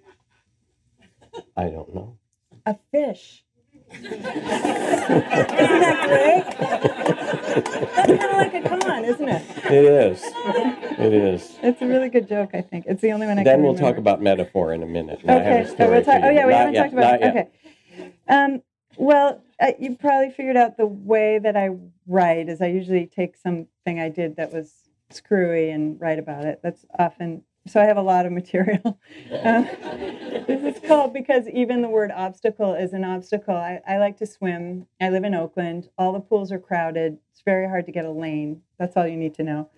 I don't know. A fish. Isn't that great? That's kind of like a con, isn't it? It is. It is. It's a really good joke, I think. It's the only one I can Then we'll remember. talk about metaphor in a minute. Okay. We haven't talked about it. Okay. Well, you probably figured out the way that I write is I usually take something I did that was screwy and write about it. That's often, so I have a lot of material. This is called Because Even the Word Obstacle is an Obstacle. I like to swim. I live in Oakland. All the pools are crowded. It's very hard to get a lane. That's all you need to know.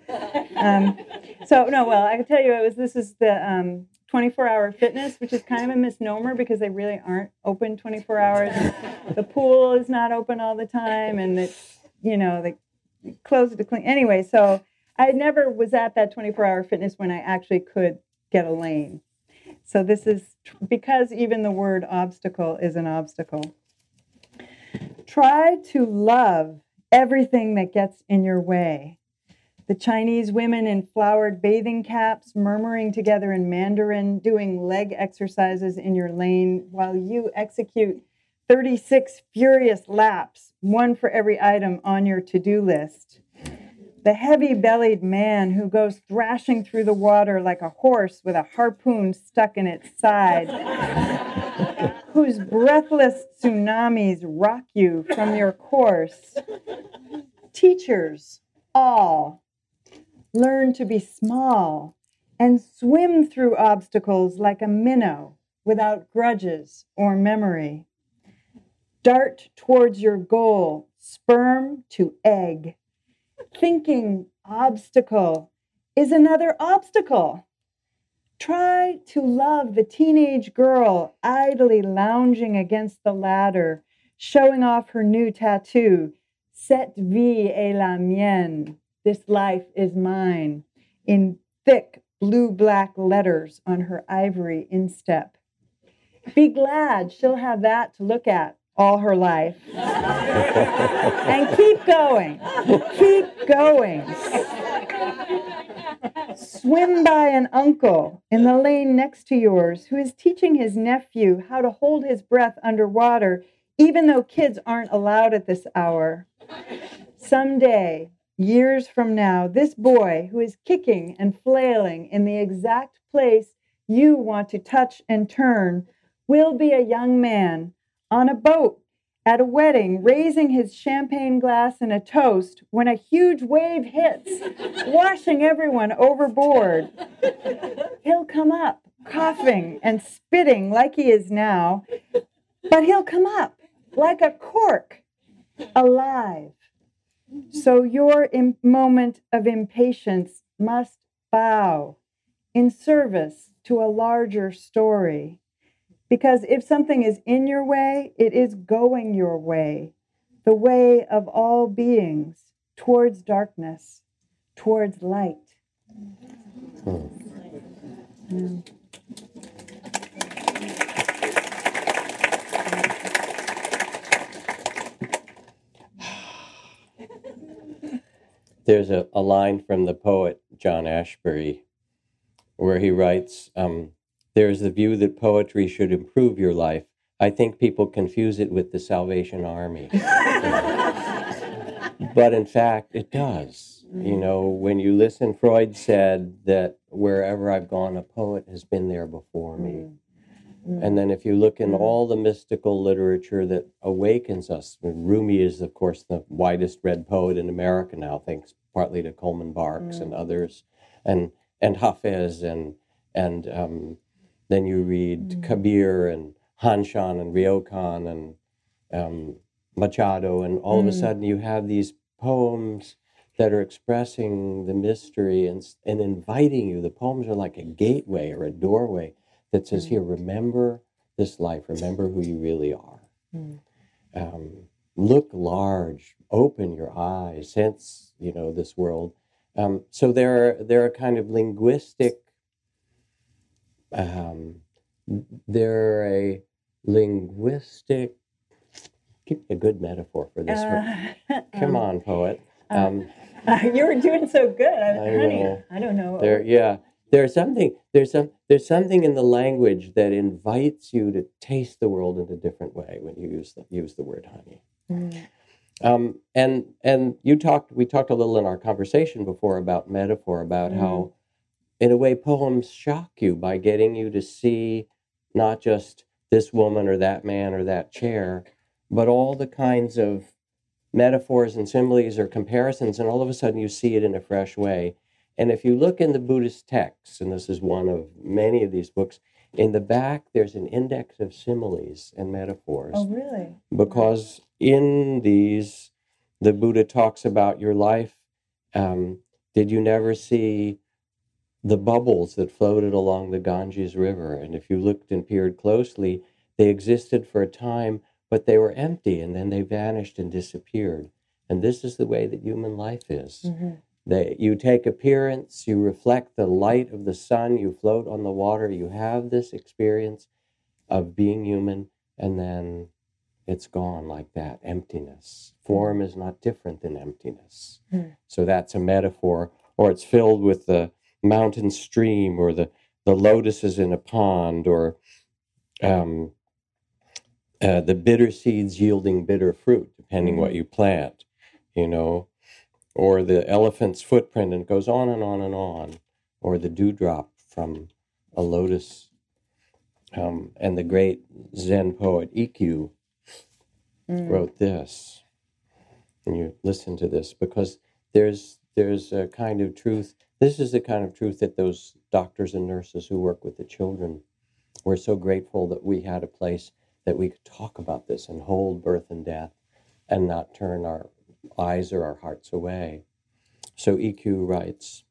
I can tell you, this is the 24-hour fitness, which is kind of a misnomer because they really aren't open 24 hours. The pool is not open all the time, and it's, they close it to clean. Anyway, so I never was at that 24-hour fitness when I actually could get a lane. So this is Because Even the Word Obstacle is an Obstacle. Try to love everything that gets in your way. The Chinese women in flowered bathing caps, murmuring together in Mandarin, doing leg exercises in your lane while you execute 36 furious laps, one for every item on your to-do list. The heavy-bellied man who goes thrashing through the water like a horse with a harpoon stuck in its side, whose breathless tsunamis rock you from your course. Teachers, all, learn to be small and swim through obstacles like a minnow without grudges or memory. Dart towards your goal, sperm to egg. Thinking obstacle is another obstacle. Try to love the teenage girl idly lounging against the ladder, showing off her new tattoo, Cette vie est la mienne, this life is mine, in thick blue-black letters on her ivory instep. Be glad she'll have that to look at all her life. And keep going. Keep going. Swim by an uncle in the lane next to yours who is teaching his nephew how to hold his breath underwater, even though kids aren't allowed at this hour. Someday, years from now, this boy who is kicking and flailing in the exact place you want to touch and turn will be a young man on a boat at a wedding, raising his champagne glass in a toast when a huge wave hits, washing everyone overboard. He'll come up, coughing and spitting like he is now, but he'll come up like a cork, alive. So your moment of impatience must bow in service to a larger story. Because if something is in your way, it is going your way, the way of all beings, towards darkness, towards light. Yeah. There's a line from the poet John Ashbery where he writes, there's the view that poetry should improve your life. I think people confuse it with the Salvation Army. But in fact, it does. When you listen, Freud said that wherever I've gone, a poet has been there before me. And then if you look in all the mystical literature that awakens us, Rumi is, of course, the widest read poet in America now, thanks partly to Coleman Barks and others, and Hafez, and then you read Kabir and Hanshan and Ryokan and Machado, and all of a sudden you have these poems that are expressing the mystery and inviting you. The poems are like a gateway or a doorway that says, here, remember this life, remember who you really are. Look large, open your eyes, sense, this world. So there are kind of linguistic, give me a good metaphor for this one. Come on, poet. You were doing so good. I don't know. There's something in the language that invites you to taste the world in a different way when you use the word honey. And we talked a little in our conversation before about metaphor, about how, in a way, poems shock you by getting you to see not just this woman or that man or that chair, but all the kinds of metaphors and similes or comparisons, and all of a sudden you see it in a fresh way. And if you look in the Buddhist texts, and this is one of many of these books, in the back there's an index of similes and metaphors. Oh, really? Because in these, the Buddha talks about your life. Did you never see the bubbles that floated along the Ganges River? And if you looked and peered closely, they existed for a time, but they were empty, and then they vanished and disappeared. And this is the way that human life is. You take appearance, you reflect the light of the sun, you float on the water, you have this experience of being human, and then it's gone like that, emptiness. Form is not different than emptiness. So that's a metaphor. Or it's filled with the mountain stream, or the lotuses in a pond, or the bitter seeds yielding bitter fruit, depending what you plant, or the elephant's footprint, and it goes on and on and on, or the dewdrop from a lotus. And the great Zen poet Ikkyu wrote this. And you listen to this, because there's a kind of truth. This is the kind of truth that those doctors and nurses who work with the children, we're so grateful that we had a place that we could talk about this and hold birth and death and not turn our eyes or our hearts away. So Ikkyu writes,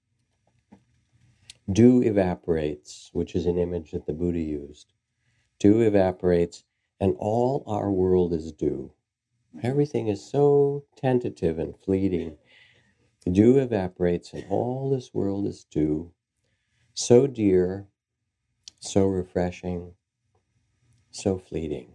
dew evaporates, which is an image that the Buddha used. Dew evaporates, and all our world is dew. Everything is so tentative and fleeting. Dew evaporates, and all this world is dew. So dear, so refreshing, so fleeting.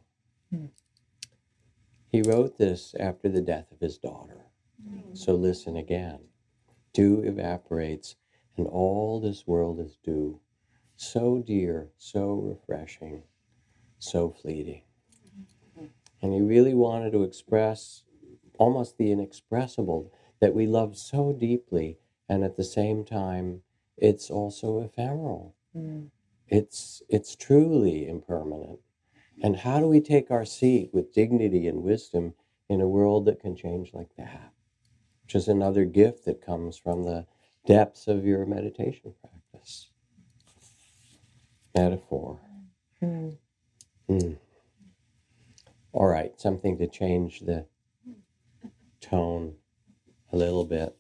He wrote this after the death of his daughter. So listen again. Dew evaporates, and all this world is dew. So dear, so refreshing, so fleeting. And he really wanted to express almost the inexpressible, that we love so deeply, and at the same time, it's also ephemeral. It's truly impermanent. And how do we take our seat with dignity and wisdom in a world that can change like that? Which is another gift that comes from the depths of your meditation practice. Metaphor. All right, something to change the tone a little bit.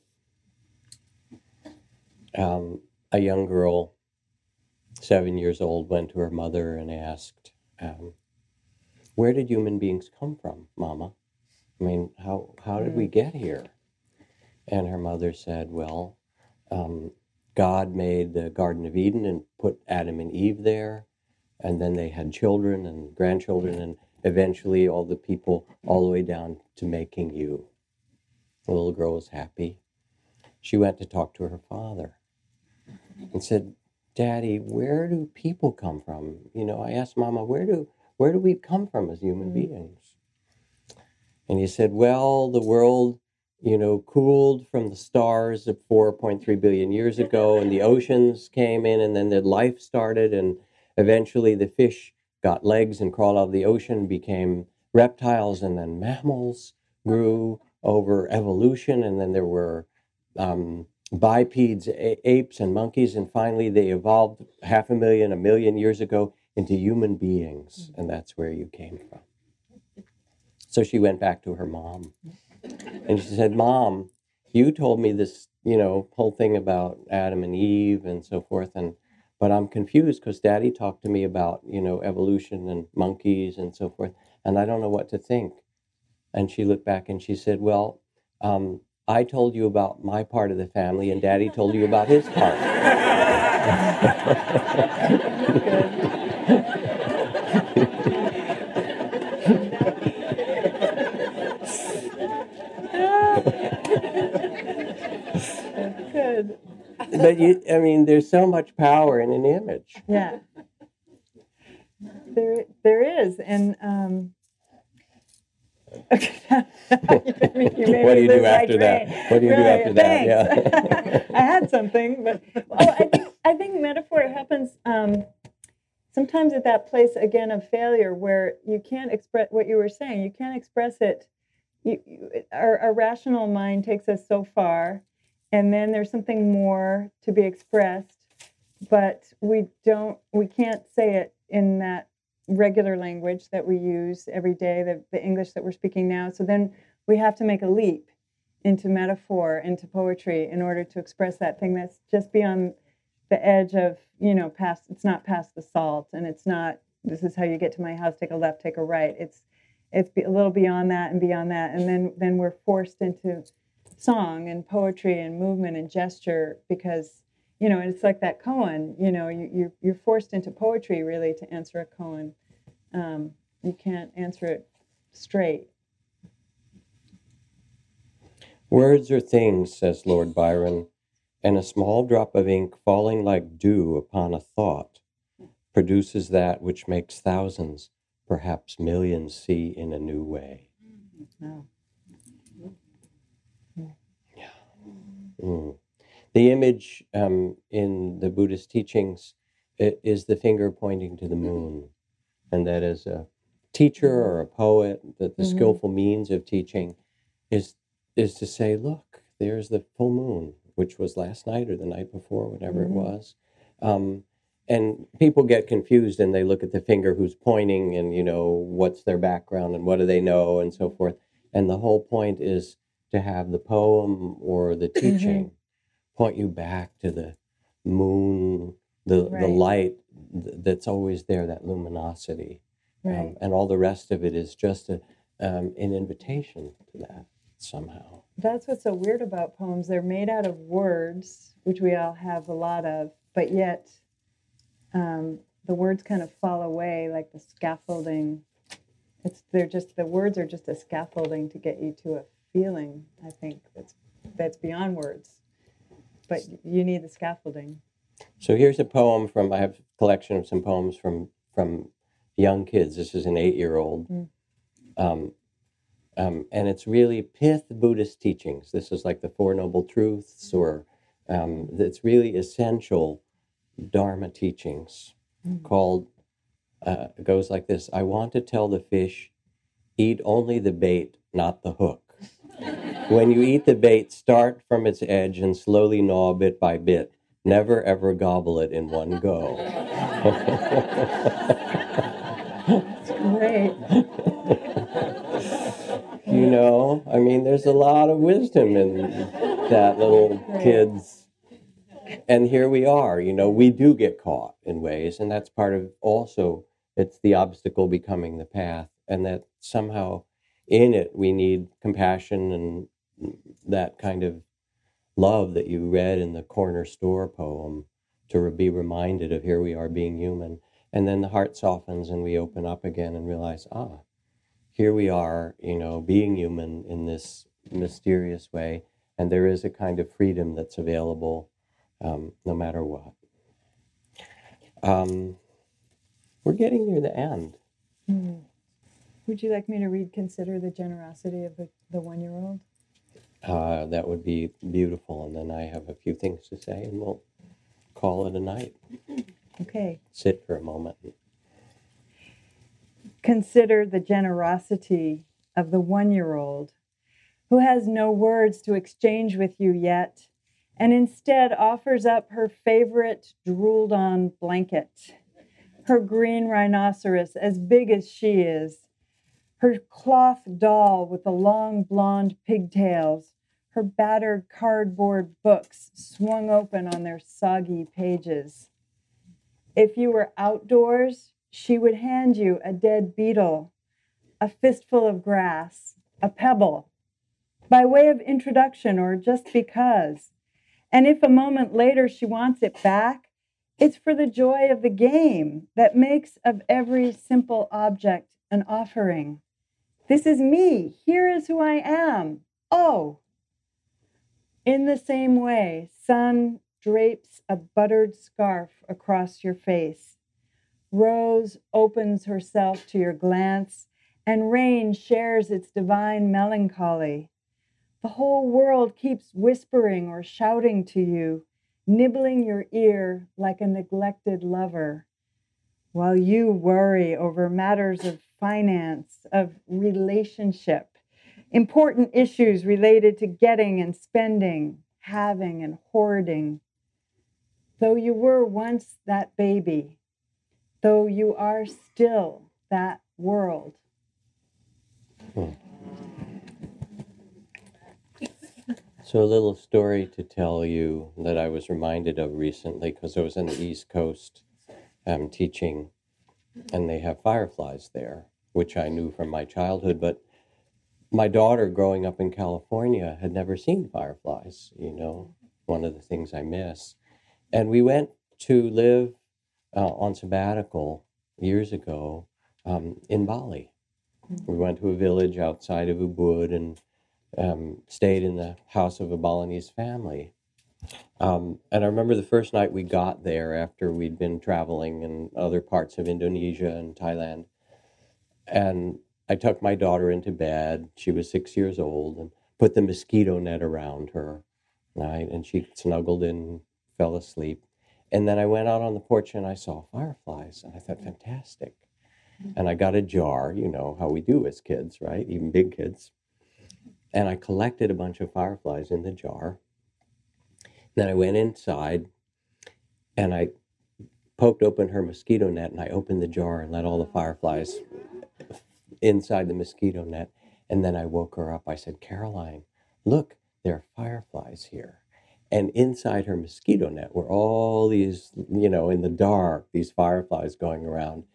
A young girl, 7 years old, went to her mother and asked, where did human beings come from, Mama? I mean, how did we get here? And her mother said, well, God made the Garden of Eden and put Adam and Eve there, and then they had children and grandchildren, and eventually all the people all the way down to making you. The little girl was happy. She went to talk to her father and said, Daddy, where do people come from? I asked Mama, where do we come from as human beings? And he said, well, the world, cooled from the stars of 4.3 billion years ago, and the oceans came in, and then the life started, and eventually the fish got legs and crawled out of the ocean, became reptiles, and then mammals grew over evolution, and then there were bipeds, apes, and monkeys, and finally they evolved 500,000, 1 million years ago into human beings, and that's where you came from. So she went back to her mom, and she said, Mom, you told me this, whole thing about Adam and Eve and so forth, but I'm confused because Daddy talked to me about, evolution and monkeys and so forth, and I don't know what to think. And she looked back and she said, well, I told you about my part of the family, and Daddy told you about his part. Good. But there's so much power in an image. Yeah. There is, and okay. What do you do after that? What do you do after that? Yeah. I had something, but I think metaphor happens sometimes at that place again of failure where you can't express what you were saying. You can't express it. Our rational mind takes us so far, and then there's something more to be expressed, but we can't say it in that regular language that we use every day, the English that we're speaking now. So then we have to make a leap into metaphor, into poetry, in order to express that thing that's just beyond the edge of, past. It's not past the salt, and it's not, this is how you get to my house, take a left, take a right. It's a little beyond that and beyond that, and then we're forced into song and poetry and movement and gesture, because it's like that koan. You're forced into poetry, really, to answer a koan. You can't answer it straight. Words are things, says Lord Byron, and a small drop of ink falling like dew upon a thought produces that which makes thousands, perhaps millions, see in a new way. Wow. Yeah. The image in the Buddhist teachings is the finger pointing to the moon, and that as a teacher or a poet, that the skillful means of teaching is to say, look, there's the full moon, which was last night or the night before, whatever it was. And people get confused, and they look at the finger who's pointing, and, what's their background and what do they know and so forth. And the whole point is to have the poem or the teaching point you back to the moon, the light that's always there, that luminosity. Right. And all the rest of it is just an invitation to that somehow. That's what's so weird about poems. They're made out of words, which we all have a lot of, but yet the words kind of fall away like the scaffolding. The words are just a scaffolding to get you to a feeling, I think, that's beyond words. But you need the scaffolding. So here's a poem I have a collection of some poems from young kids. This is an 8-year-old. And it's really pith Buddhist teachings. This is like the Four Noble Truths, or it's really essential Dharma teachings called, it goes like this: I want to tell the fish, eat only the bait, not the hook. When you eat the bait, start from its edge and slowly gnaw bit by bit. Never ever gobble it in one go. It's great. There's a lot of wisdom in that little kid's. And here we are, we do get caught in ways, and that's part of also, it's the obstacle becoming the path, and that somehow in it we need compassion and that kind of love that you read in the corner store poem, to be reminded of here we are being human. And then the heart softens and we open up again and realize, here we are, being human in this mysterious way. And there is a kind of freedom that's available no matter what. We're getting near the end. Would you like me to read Consider the Generosity of the 1-year-old? That would be beautiful. And then I have a few things to say, and we'll call it a night. Okay. Sit for a moment. Consider the generosity of the 1-year-old who has no words to exchange with you yet, and instead offers up her favorite drooled-on blanket, her green rhinoceros as big as she is, her cloth doll with the long blonde pigtails, her battered cardboard books swung open on their soggy pages. If you were outdoors, she would hand you a dead beetle, a fistful of grass, a pebble, by way of introduction or just because. And if a moment later she wants it back, it's for the joy of the game that makes of every simple object an offering. This is me. Here is who I am. Oh. In the same way, sun drapes a buttered scarf across your face. Rose opens herself to your glance, and rain shares its divine melancholy. The whole world keeps whispering or shouting to you, nibbling your ear like a neglected lover, while you worry over matters of finance, of relationship, important issues related to getting and spending, having and hoarding. Though you were once that baby, though you are still that world. So a little story to tell you that I was reminded of recently, because I was on the East Coast teaching, and they have fireflies there, which I knew from my childhood. But my daughter, growing up in California, had never seen fireflies, one of the things I miss. And we went to live on sabbatical years ago in Bali. We went to a village outside of Ubud and stayed in the house of a Balinese family. And I remember the first night we got there after we'd been traveling in other parts of Indonesia and Thailand. And I tucked my daughter into bed. She was 6 years old, and put the mosquito net around her. Right? And she snuggled in, fell asleep. And then I went out on the porch and I saw fireflies. And I thought, fantastic. And I got a jar, how we do as kids, right? Even big kids. And I collected a bunch of fireflies in the jar. Then I went inside and I poked open her mosquito net, and I opened the jar and let all the fireflies inside the mosquito net. And then I woke her up. I said, Caroline, look, there are fireflies here. And inside her mosquito net were all these, in the dark, these fireflies going around.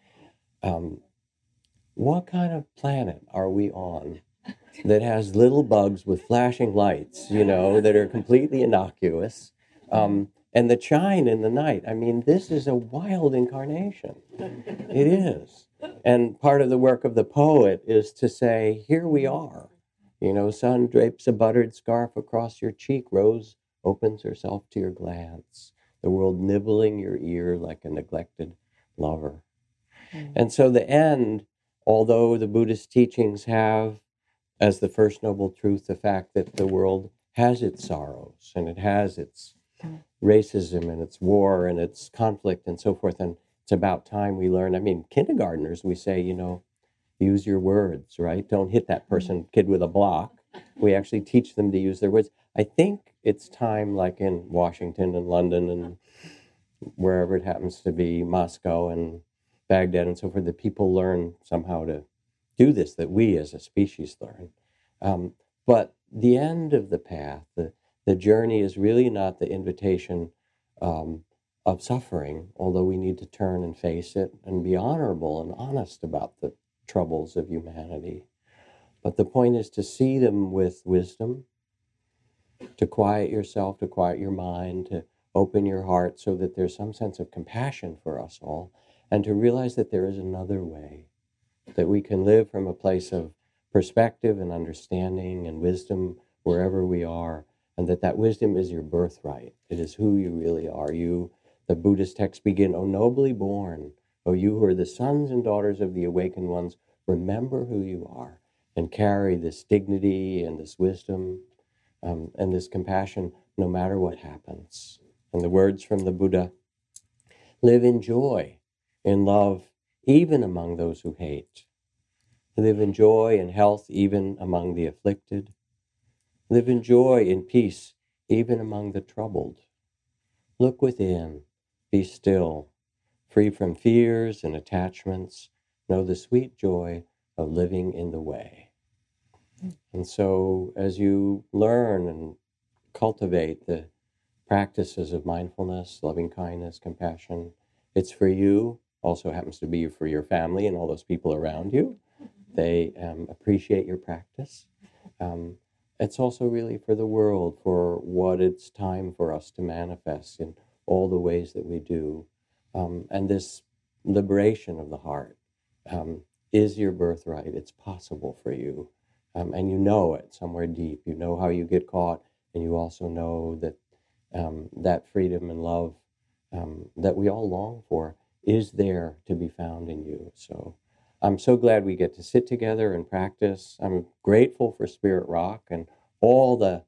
What kind of planet are we on that has little bugs with flashing lights, that are completely innocuous, and that shine in the night? I mean, this is a wild incarnation. It is. And part of the work of the poet is to say, here we are. Sun drapes a buttered scarf across your cheek, rose opens herself to your glance, the world nibbling your ear like a neglected lover. And so the end, although the Buddhist teachings have as the first noble truth the fact that the world has its sorrows and it has its racism and its war and its conflict and so forth, and it's about time we learn. I mean, kindergartners, we say, use your words, right? Don't hit that kid with a block. We actually teach them to use their words. I think it's time, like in Washington and London and wherever it happens to be, Moscow and Baghdad and so forth, that people learn somehow to do this, that we as a species learn. But the end of the path, the journey is really not the invitation of suffering, although we need to turn and face it and be honorable and honest about the troubles of humanity. But the point is to see them with wisdom, to quiet yourself, to quiet your mind, to open your heart so that there's some sense of compassion for us all, and to realize that there is another way, that we can live from a place of perspective and understanding and wisdom wherever we are, and that wisdom is your birthright. It is who you really are. You, the Buddhist texts begin, O nobly born, O you who are the sons and daughters of the awakened ones, remember who you are and carry this dignity and this wisdom and this compassion no matter what happens. And the words from the Buddha, live in joy, in love, even among those who hate. Live in joy and health, even among the afflicted. Live in joy and peace, even among the troubled. Look within, be still, free from fears and attachments. Know the sweet joy of living in the way. And so as you learn and cultivate the practices of mindfulness, loving kindness, compassion, it's for you, also happens to be for your family and all those people around you. They appreciate your practice. It's also really for the world, for what it's time for us to manifest in all the ways that we do. And this liberation of the heart is your birthright. It's possible for you. And you know it somewhere deep. You know how you get caught, and you also know that that freedom and love that we all long for is there to be found in you. So I'm so glad we get to sit together and practice. I'm grateful for Spirit Rock and all the,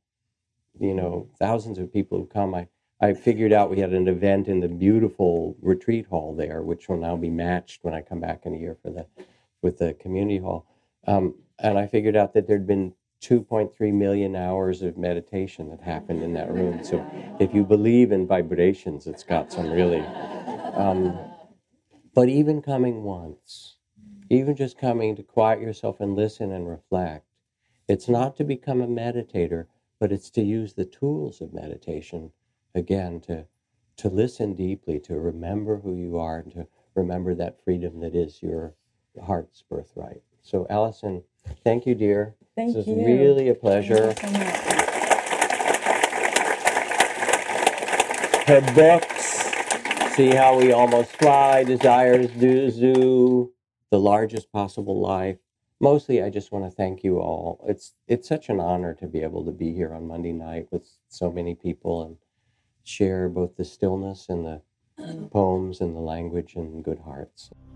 thousands of people who come. I figured out we had an event in the beautiful retreat hall there, which will now be matched when I come back in a year with the community hall. And I figured out that there'd been 2.3 million hours of meditation that happened in that room. So if you believe in vibrations, it's got some really... but even coming once, even just coming to quiet yourself and listen and reflect, it's not to become a meditator, but it's to use the tools of meditation, again, to listen deeply, to remember who you are, and to remember that freedom that is your heart's birthright. So, Allison, thank you, dear. Thank this you. is really a pleasure. Thank you so much. Her books, See How We Almost Fly, Desires Do Zoo, The Largest Possible Life. Mostly, I just want to thank you all. It's such an honor to be able to be here on Monday night with so many people and share both the stillness and the poems and the language and good hearts.